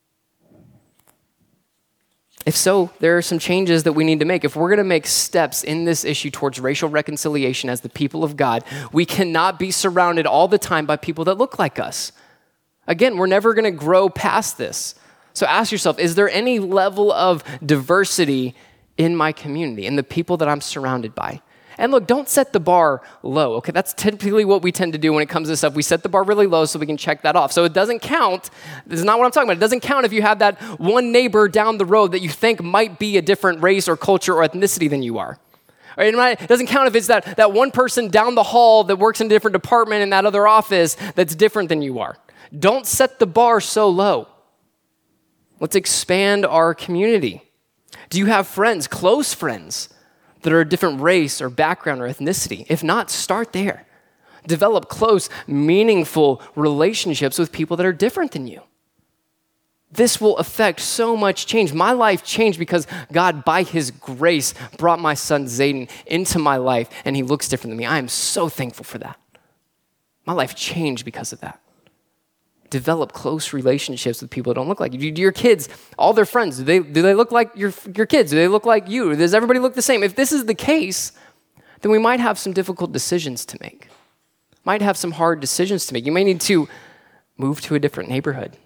If so, there are some changes that we need to make. If we're going to make steps in this issue towards racial reconciliation as the people of God, we cannot be surrounded all the time by people that look like us. Again, we're never going to grow past this. So ask yourself, is there any level of diversity in my community, in the people that I'm surrounded by? And look, don't set the bar low, okay? That's typically what we tend to do when it comes to stuff. We set the bar really low so we can check that off. So it doesn't count. This is not what I'm talking about. It doesn't count if you have that one neighbor down the road that you think might be a different race or culture or ethnicity than you are. Right? It doesn't count if it's that one person down the hall that works in a different department in that other office that's different than you are. Don't set the bar so low. Let's expand our community. Do you have friends, close friends, that are a different race or background or ethnicity? If not, start there. Develop close, meaningful relationships with people that are different than you. This will affect so much change. My life changed because God, by his grace, brought my son Zayden into my life, and he looks different than me. I am so thankful for that. My life changed because of that. Develop close relationships with people that don't look like you. Do your kids, all their friends, do they look like your kids? Do they look like you? Does everybody look the same? If this is the case, then we might have some difficult decisions to make. Might have some hard decisions to make. You may need to move to a different neighborhood.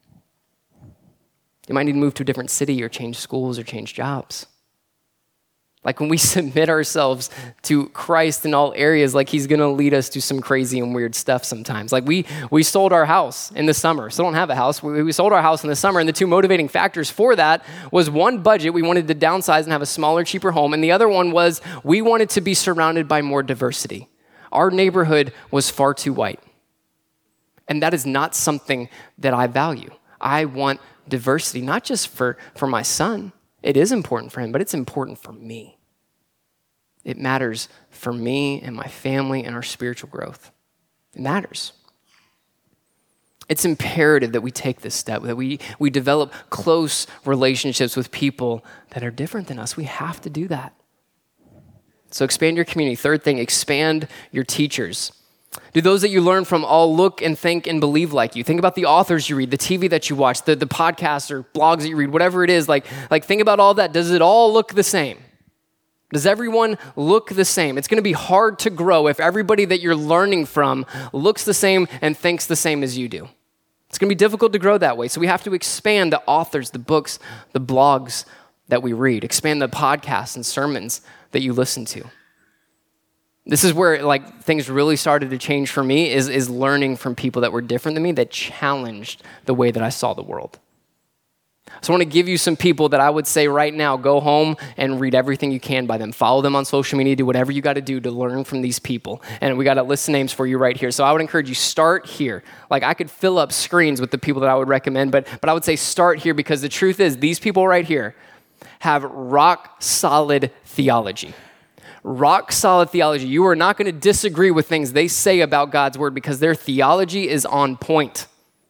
You might need to move to a different city or change schools or change jobs. Like when we submit ourselves to Christ in all areas, like he's going to lead us to some crazy and weird stuff sometimes. Like we sold our house in the summer. Still don't have a house. We sold our house in the summer, and the two motivating factors for that was one, budget. We wanted to downsize and have a smaller, cheaper home. And the other one was we wanted to be surrounded by more diversity. Our neighborhood was far too white. And that is not something that I value. I want diversity, not just for my son. It is important for him, but it's important for me. It matters for me and my family and our spiritual growth. It matters. It's imperative that we take this step, that we develop close relationships with people that are different than us. We have to do that. So expand your community. Third thing, expand your teachers. Do those that you learn from all look and think and believe like you? Think about the authors you read, the TV that you watch, the podcasts or blogs that you read, whatever it is. Like think about all that. Does it all look the same? Does everyone look the same? It's going to be hard to grow if everybody that you're learning from looks the same and thinks the same as you do. It's going to be difficult to grow that way. So we have to expand the authors, the books, the blogs that we read, expand the podcasts and sermons that you listen to. This is where things really started to change for me is learning from people that were different than me that challenged the way that I saw the world. So I want to give you some people that I would say right now, go home and read everything you can by them. Follow them on social media, do whatever you got to do to learn from these people. And we got a list of names for you right here. So I would encourage you, start here. I could fill up screens with the people that I would recommend, but I would say start here because the truth is these people right here have rock solid theology. Rock solid theology. You are not going to disagree with things they say about God's word because their theology is on point.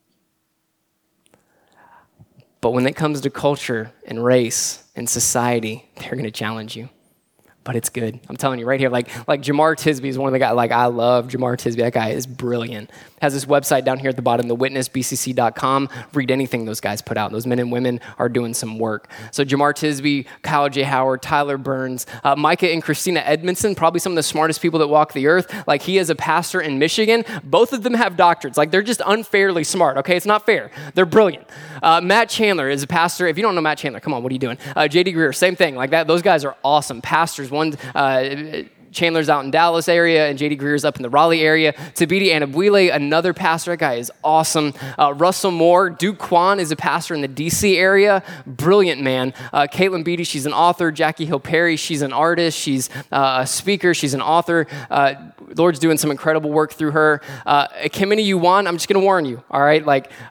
But when it comes to culture and race and society, they're going to challenge you. But it's good. I'm telling you right here, like Jemar Tisby is one of the guys, I love Jemar Tisby. That guy is brilliant. Has this website down here at the bottom, thewitnessbcc.com. Read anything those guys put out. Those men and women are doing some work. So Jemar Tisby, Kyle J. Howard, Tyler Burns, Micah and Christina Edmondson, probably some of the smartest people that walk the earth. He is a pastor in Michigan. Both of them have doctorates. They're just unfairly smart, okay? It's not fair. They're brilliant. Matt Chandler is a pastor. If you don't know Matt Chandler, come on, what are you doing? J.D. Greer, same thing. Those guys are awesome pastors. One, Chandler's out in Dallas area, and J.D. Greer's up in the Raleigh area. Tabiti Anabwile, another pastor. That guy is awesome. Russell Moore, Duke Kwan is a pastor in the D.C. area. Brilliant man. Caitlin Beatty, she's an author. Jackie Hill Perry, she's an artist. She's a speaker. She's an author. Lord's doing some incredible work through her. Kimini Yuan, I'm just going to warn you, all right?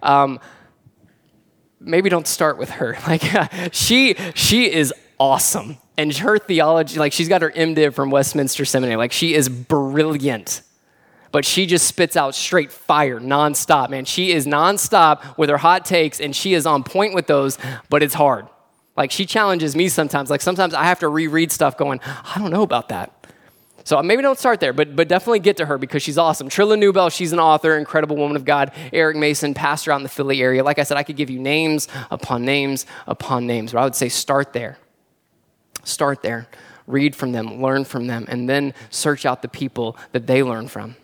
Maybe don't start with her. She is awesome. And her theology, she's got her MDiv from Westminster Seminary. She is brilliant. But she just spits out straight fire nonstop, man. She is nonstop with her hot takes, and she is on point with those, but it's hard. She challenges me sometimes. Sometimes I have to reread stuff going, I don't know about that. So maybe don't start there, but definitely get to her because she's awesome. Trilla Newbell, she's an author, incredible woman of God. Eric Mason, pastor out in the Philly area. Like I said, I could give you names upon names upon names, but I would say start there. Start there. Read from them, learn from them, and then search out the people that they learn from.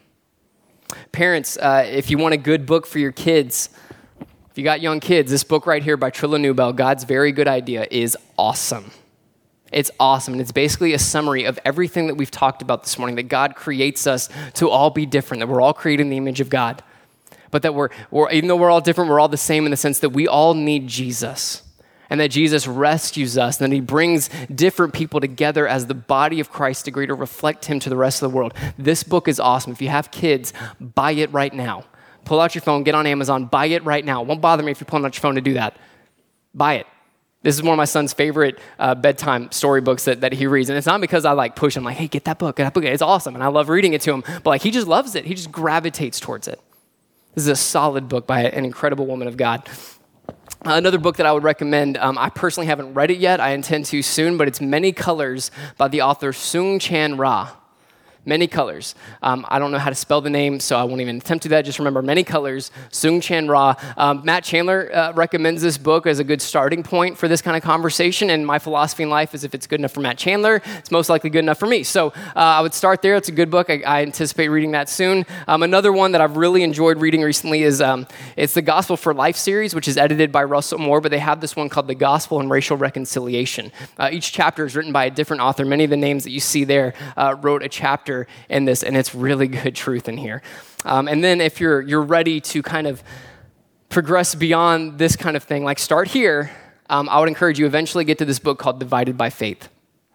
Parents, if you want a good book for your kids, if you got young kids, this book right here by Trilla Newbell, God's Very Good Idea, is awesome. It's awesome, and it's basically a summary of everything that we've talked about this morning, that God creates us to all be different, that we're all created in the image of God, but that we're even though we're all different, we're all the same in the sense that we all need Jesus, and that Jesus rescues us, and that he brings different people together as the body of Christ to greater reflect him to the rest of the world. This book is awesome. If you have kids, buy it right now. Pull out your phone, get on Amazon, buy it right now. It won't bother me if you're pulling out your phone to do that. Buy it. This is one of my son's favorite bedtime storybooks that he reads. And it's not because I push him, hey, get that book. It's awesome. And I love reading it to him. But he just loves it. He just gravitates towards it. This is a solid book by an incredible woman of God. Another book that I would recommend, I personally haven't read it yet. I intend to soon, but it's Many Colors by the author Soong-Chan Rah. Many Colors. I don't know how to spell the name, so I won't even attempt to do that. Just remember Many Colors, Soong-Chan Rah. Matt Chandler recommends this book as a good starting point for this kind of conversation, and my philosophy in life is if it's good enough for Matt Chandler, it's most likely good enough for me. So I would start there. It's a good book. I anticipate reading that soon. Another one that I've really enjoyed reading recently is it's the Gospel for Life series, which is edited by Russell Moore, but they have this one called The Gospel and Racial Reconciliation. Each chapter is written by a different author. Many of the names that you see there wrote a chapter in this, and it's really good truth in here. And then if you're ready to kind of progress beyond this kind of thing, start here, I would encourage you eventually get to this book called Divided by Faith.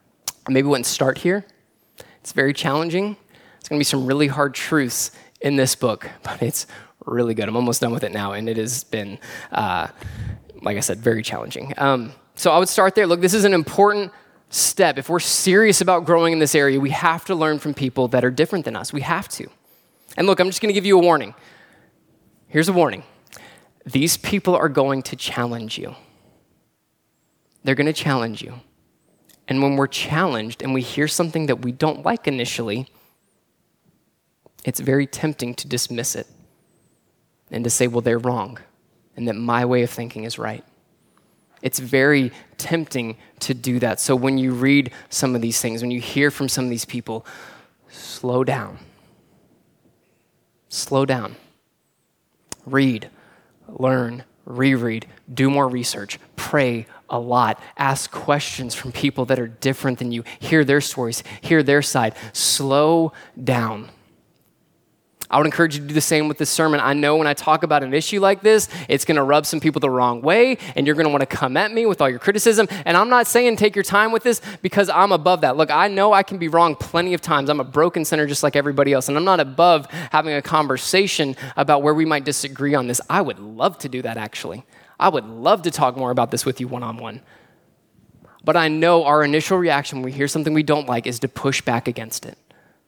Maybe wouldn't start here. It's very challenging. It's going to be some really hard truths in this book, but it's really good. I'm almost done with it now, and it has been, like I said, very challenging. So I would start there. Look, this is an important step. If we're serious about growing in this area, we have to learn from people that are different than us. We have to. And look, I'm just going to give you a warning. Here's a warning. These people are going to challenge you. They're going to challenge you. And when we're challenged and we hear something that we don't like initially, it's very tempting to dismiss it and to say, well, they're wrong and that my way of thinking is right. It's very tempting to do that. So when you read some of these things, when you hear from some of these people, slow down. Slow down. Read, learn, reread, do more research, pray a lot, ask questions from people that are different than you, hear their stories, hear their side. Slow down. I would encourage you to do the same with this sermon. I know when I talk about an issue like this, it's going to rub some people the wrong way, and you're going to want to come at me with all your criticism. And I'm not saying take your time with this because I'm above that. Look, I know I can be wrong plenty of times. I'm a broken sinner just like everybody else, and I'm not above having a conversation about where we might disagree on this. I would love to do that, actually. I would love to talk more about this with you one-on-one. But I know our initial reaction when we hear something we don't like is to push back against it.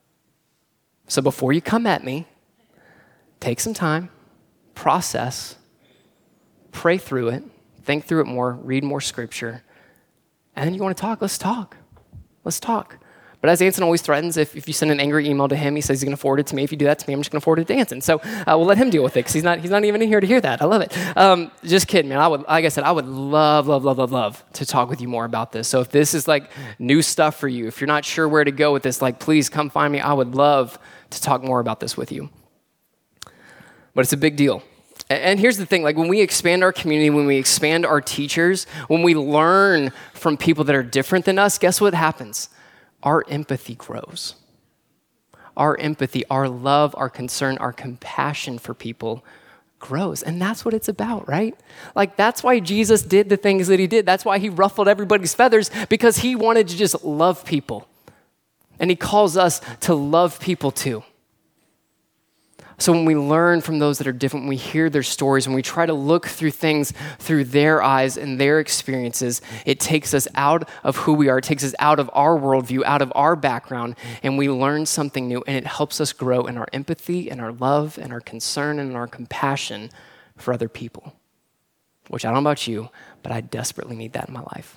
So before you come at me, take some time, process, pray through it, think through it more, read more scripture, and then you want to talk, let's talk. Let's talk. But as Anson always threatens, if you send an angry email to him, he says he's going to forward it to me. If you do that to me, I'm just going to forward it to Anson. So we'll let him deal with it because he's not even in here to hear that. I love it. Just kidding, man. Like I said, I would love to talk with you more about this. So if this is like new stuff for you, if you're not sure where to go with this, like please come find me. I would love to talk more about this with you. But it's a big deal. And here's the thing, like when we expand our community, when we expand our teachers, when we learn from people that are different than us, guess what happens? Our empathy grows. Our empathy, our love, our concern, our compassion for people grows. And that's what it's about, right? Like that's why Jesus did the things that he did. That's why he ruffled everybody's feathers, because he wanted to just love people. And he calls us to love people too. So when we learn from those that are different, when we hear their stories, when we try to look through things through their eyes and their experiences, it takes us out of who we are. It takes us out of our worldview, out of our background, and we learn something new, and it helps us grow in our empathy and our love and our concern and our compassion for other people, which I don't know about you, but I desperately need that in my life.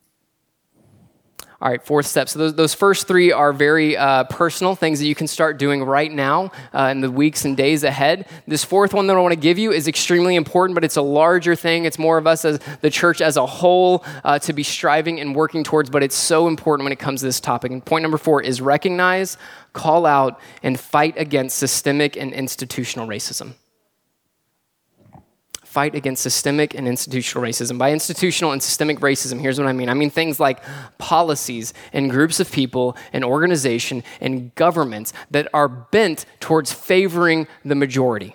All right, fourth step. So those first three are very personal things that you can start doing right now in the weeks and days ahead. This fourth one that I want to give you is extremely important, but it's a larger thing. It's more of us as the church as a whole to be striving and working towards, but it's so important when it comes to this topic. And point number 4 is recognize, call out, and fight against systemic and institutional racism. Fight against systemic and institutional racism. By institutional and systemic racism, here's what I mean. I mean things like policies and groups of people and organization and governments that are bent towards favoring the majority.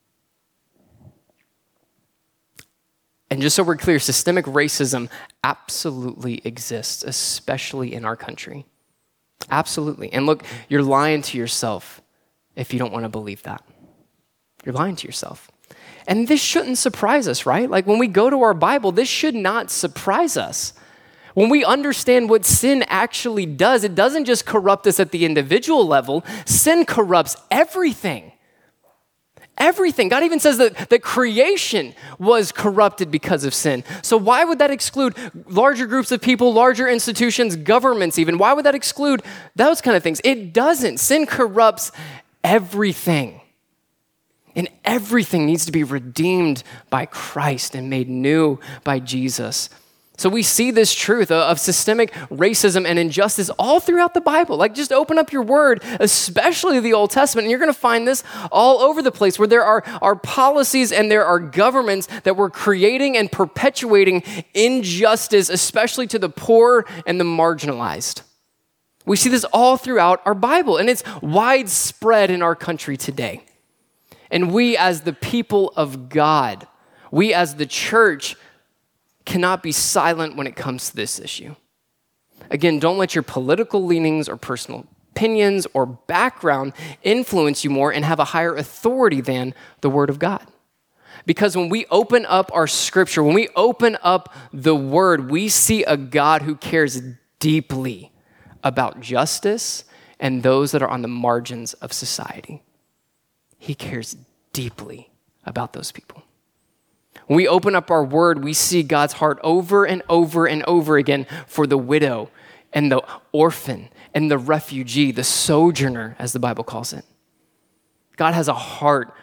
And just so we're clear, systemic racism absolutely exists, especially in our country. Absolutely. And look, you're lying to yourself if you don't want to believe that. You're lying to yourself. And this shouldn't surprise us, right? Like when we go to our Bible, this should not surprise us. When we understand what sin actually does, it doesn't just corrupt us at the individual level. Sin corrupts everything. Everything. God even says that creation was corrupted because of sin. So why would that exclude larger groups of people, larger institutions, governments even? Why would that exclude those kind of things? It doesn't. Sin corrupts everything. And everything needs to be redeemed by Christ and made new by Jesus. So we see this truth of systemic racism and injustice all throughout the Bible. Like just open up your word, especially the Old Testament, and you're going to find this all over the place where there are policies and there are governments that were creating and perpetuating injustice, especially to the poor and the marginalized. We see this all throughout our Bible, and it's widespread in our country today. And we as the people of God, we as the church cannot be silent when it comes to this issue. Again, don't let your political leanings or personal opinions or background influence you more and have a higher authority than the Word of God. Because when we open up our scripture, when we open up the Word, we see a God who cares deeply about justice and those that are on the margins of society. He cares deeply about those people. When we open up our word, we see God's heart over and over and over again for the widow and the orphan and the refugee, the sojourner, as the Bible calls it. God has a heart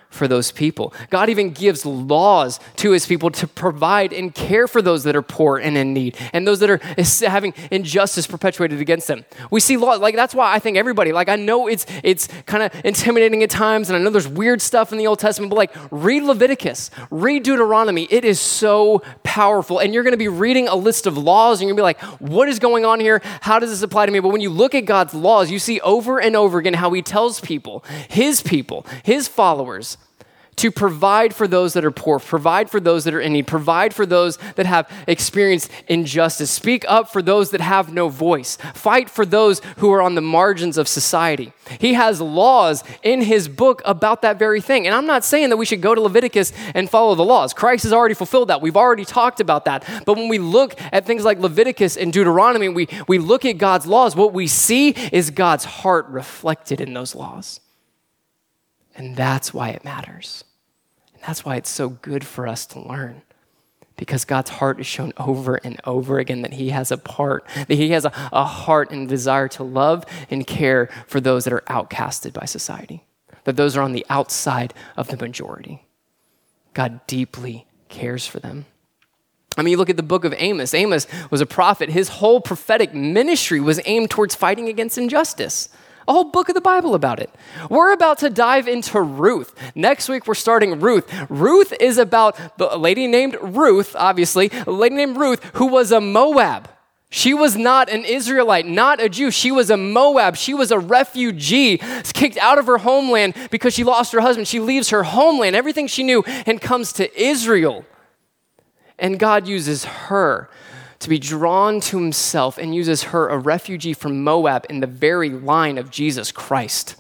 for those people. God even gives laws to his people to provide and care for those that are poor and in need, and those that are having injustice perpetuated against them. We see laws, like that's why I think everybody, like I know it's kind of intimidating at times, and I know there's weird stuff in the Old Testament, but like read Leviticus, read Deuteronomy. It is so powerful, and you're going to be reading a list of laws, and you're going to be like, what is going on here? How does this apply to me? But when you look at God's laws, you see over and over again how he tells people, his followers, to provide for those that are poor, provide for those that are in need, provide for those that have experienced injustice, speak up for those that have no voice, fight for those who are on the margins of society. He has laws in his book about that very thing. And I'm not saying that we should go to Leviticus and follow the laws. Christ has already fulfilled that. We've already talked about that. But when we look at things like Leviticus and Deuteronomy, we look at God's laws, what we see is God's heart reflected in those laws. And that's why it matters. And that's why it's so good for us to learn. Because God's heart is shown over and over again that he has that he has a heart and desire to love and care for those that are outcasted by society. That those are on the outside of the majority. God deeply cares for them. I mean, you look at the book of Amos. Amos was a prophet. His whole prophetic ministry was aimed towards fighting against injustice. A whole book of the Bible about it. We're about to dive into Ruth. Next week, we're starting Ruth. Ruth is about a lady named Ruth, obviously, a lady named Ruth who was a Moab. She was not an Israelite, not a Jew. She was a Moab. She was a refugee, kicked out of her homeland because she lost her husband. She leaves her homeland, everything she knew, and comes to Israel. And God uses her to be drawn to himself and uses her, a refugee from Moab, in the very line of Jesus Christ.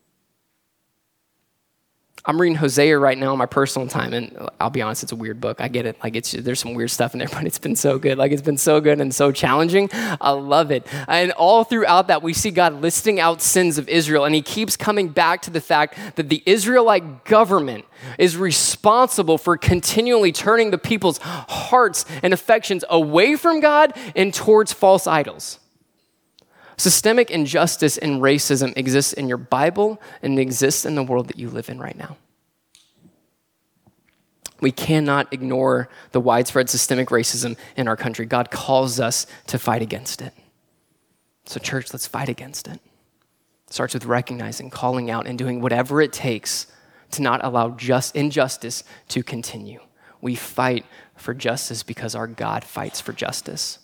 I'm reading Hosea right now in my personal time, and I'll be honest, it's a weird book. I get it. Like there's some weird stuff in there, but it's been so good. Like it's been so good and so challenging. I love it. And all throughout that, we see God listing out sins of Israel, and he keeps coming back to the fact that the Israelite government is responsible for continually turning the people's hearts and affections away from God and towards false idols. Systemic injustice and racism exists in your Bible and exists in the world that you live in right now. We cannot ignore the widespread systemic racism in our country. God calls us to fight against it. So church, let's fight against it. It starts with recognizing, calling out, and doing whatever it takes to not allow injustice to continue. We fight for justice because our God fights for justice.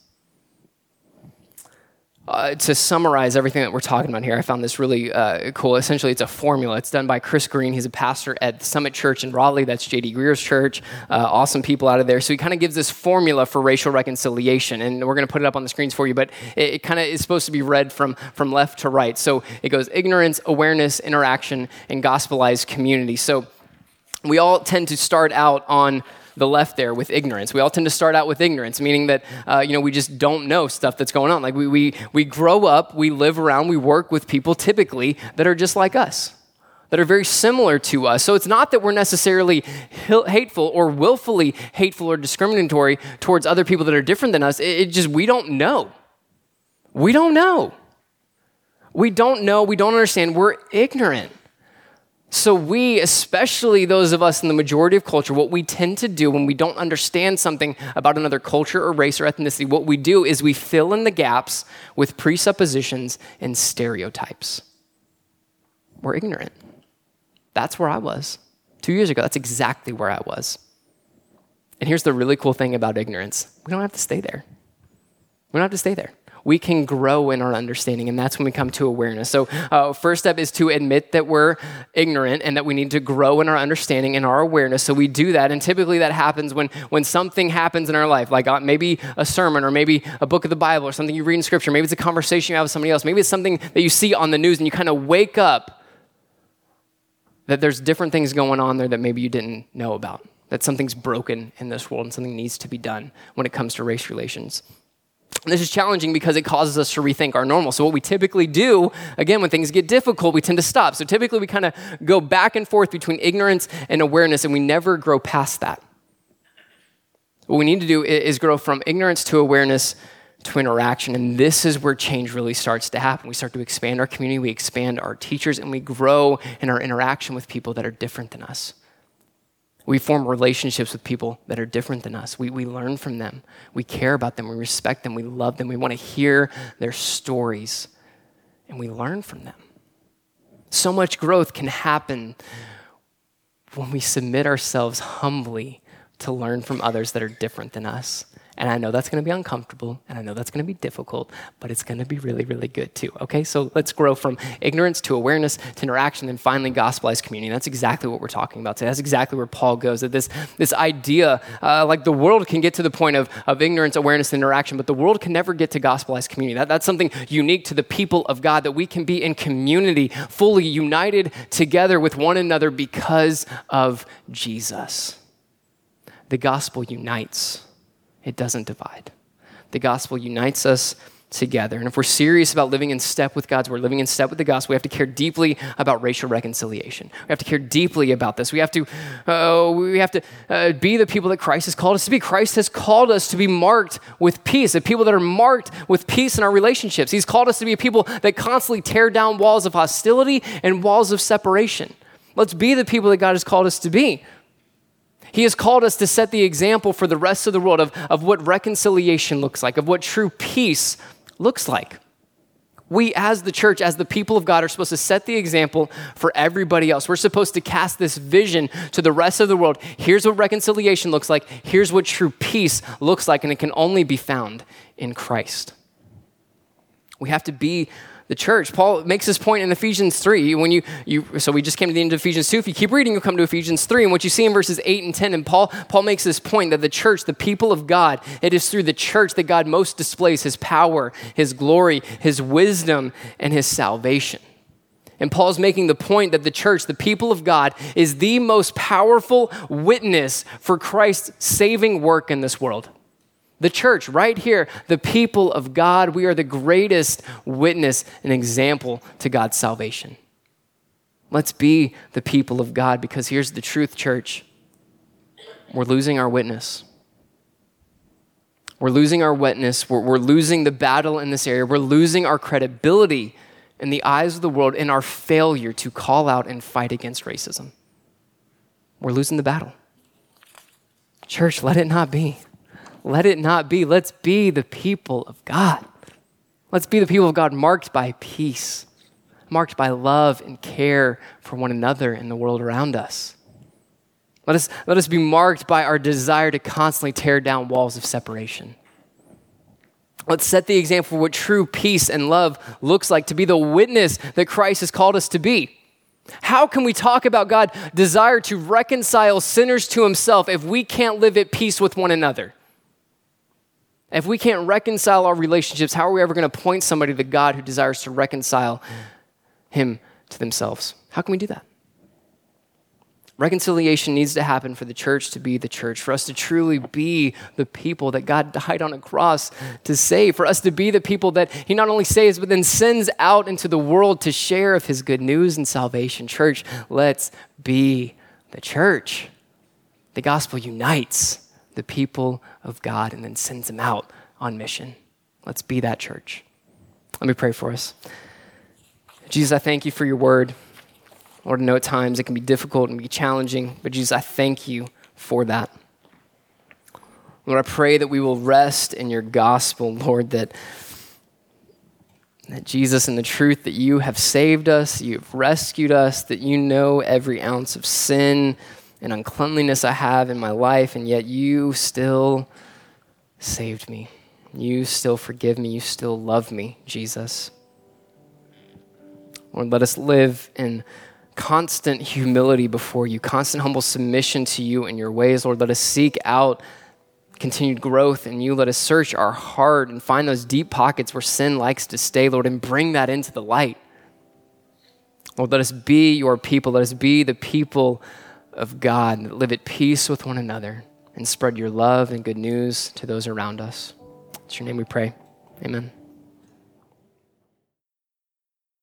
To summarize everything that we're talking about here, I found this really cool. Essentially, it's a formula. It's done by Chris Green. He's a pastor at Summit Church in Raleigh. That's J.D. Greer's church. Awesome people out of there. So he kind of gives this formula for racial reconciliation, and we're going to put it up on the screens for you, but it kind of is supposed to be read from left to right. So it goes ignorance, awareness, interaction, and gospelized community. So we all tend to start out on the left there with ignorance. We all tend to start out with ignorance, meaning that, we just don't know stuff that's going on. Like we grow up, we live around, we work with people typically that are just like us, that are very similar to us. So it's not that we're necessarily hateful or willfully hateful or discriminatory towards other people that are different than us. It just, we don't know. We don't know. We don't know. We don't understand. We're ignorant. So we, especially those of us in the majority of culture, what we tend to do when we don't understand something about another culture or race or ethnicity, what we do is we fill in the gaps with presuppositions and stereotypes. We're ignorant. That's where I was 2 years ago. That's exactly where I was. And here's the really cool thing about ignorance. We don't have to stay there. We don't have to stay there. We can grow in our understanding, and that's when we come to awareness. So first step is to admit that we're ignorant and that we need to grow in our understanding and our awareness. So we do that, and typically that happens when something happens in our life, like maybe a sermon or maybe a book of the Bible or something you read in Scripture. Maybe it's a conversation you have with somebody else. Maybe it's something that you see on the news, and you kind of wake up that there's different things going on there that maybe you didn't know about, that something's broken in this world and something needs to be done when it comes to race relations. And this is challenging because it causes us to rethink our normal. So what we typically do, again, when things get difficult, we tend to stop. So typically we kind of go back and forth between ignorance and awareness, and we never grow past that. What we need to do is grow from ignorance to awareness to interaction. And this is where change really starts to happen. We start to expand our community, we expand our teachers, and we grow in our interaction with people that are different than us. We form relationships with people that are different than us. We learn from them. We care about them. We respect them. We love them. We want to hear their stories, and we learn from them. So much growth can happen when we submit ourselves humbly to learn from others that are different than us. And I know that's going to be uncomfortable, and I know that's going to be difficult, but it's going to be really, really good too, okay? So let's grow from ignorance to awareness to interaction, and finally gospelized community. That's exactly what we're talking about today. That's exactly where Paul goes, that this idea, like the world can get to the point of ignorance, awareness, and interaction, but the world can never get to gospelized community. That's something unique to the people of God, that we can be in community, fully united together with one another because of Jesus. The gospel unites. It doesn't divide. The gospel unites us together. And if we're serious about living in step with God's word, living in step with the gospel, we have to care deeply about racial reconciliation. We have to care deeply about this. We have to be the people that Christ has called us to be. Christ has called us to be marked with peace, the people that are marked with peace in our relationships. He's called us to be a people that constantly tear down walls of hostility and walls of separation. Let's be the people that God has called us to be. He has called us to set the example for the rest of the world of what reconciliation looks like, of what true peace looks like. We as the church, as the people of God, are supposed to set the example for everybody else. We're supposed to cast this vision to the rest of the world. Here's what reconciliation looks like. Here's what true peace looks like, and it can only be found in Christ. We have to be the church. Paul makes this point in Ephesians 3. So we just came to the end of Ephesians 2. If you keep reading, you'll come to Ephesians 3. And what you see in verses 8 and 10, and Paul makes this point that the church, the people of God, it is through the church that God most displays his power, his glory, his wisdom, and his salvation. And Paul's making the point that the church, the people of God, is the most powerful witness for Christ's saving work in this world. The church, right here, the people of God, we are the greatest witness and example to God's salvation. Let's be the people of God, because here's the truth, church. We're losing our witness. We're losing our witness. We're losing the battle in this area. We're losing our credibility in the eyes of the world in our failure to call out and fight against racism. We're losing the battle. Church, let it not be. Let it not be. Let's be the people of God. Let's be the people of God marked by peace, marked by love and care for one another and the world around us. Let us be marked by our desire to constantly tear down walls of separation. Let's set the example for what true peace and love looks like, to be the witness that Christ has called us to be. How can we talk about God's desire to reconcile sinners to himself if we can't live at peace with one another? If we can't reconcile our relationships, how are we ever going to point somebody to God who desires to reconcile him to themselves? How can we do that? Reconciliation needs to happen for the church to be the church, for us to truly be the people that God died on a cross to save, for us to be the people that he not only saves, but then sends out into the world to share of his good news and salvation. Church, let's be the church. The gospel unites the people of God and then sends them out on mission. Let's be that church. Let me pray for us. Jesus, I thank you for your word. Lord, I know at times it can be difficult and be challenging, but Jesus, I thank you for that. Lord, I pray that we will rest in your gospel, Lord, that Jesus, in the truth that you have saved us, you have rescued us, that you know every ounce of sin and uncleanliness I have in my life, and yet you still saved me. You still forgive me. You still love me, Jesus. Lord, let us live in constant humility before you, constant humble submission to you and your ways. Lord, let us seek out continued growth in you. Let us search our heart and find those deep pockets where sin likes to stay, Lord, and bring that into the light. Lord, let us be your people. Let us be the people of God that live at peace with one another and spread your love and good news to those around us. It's your name we pray. Amen.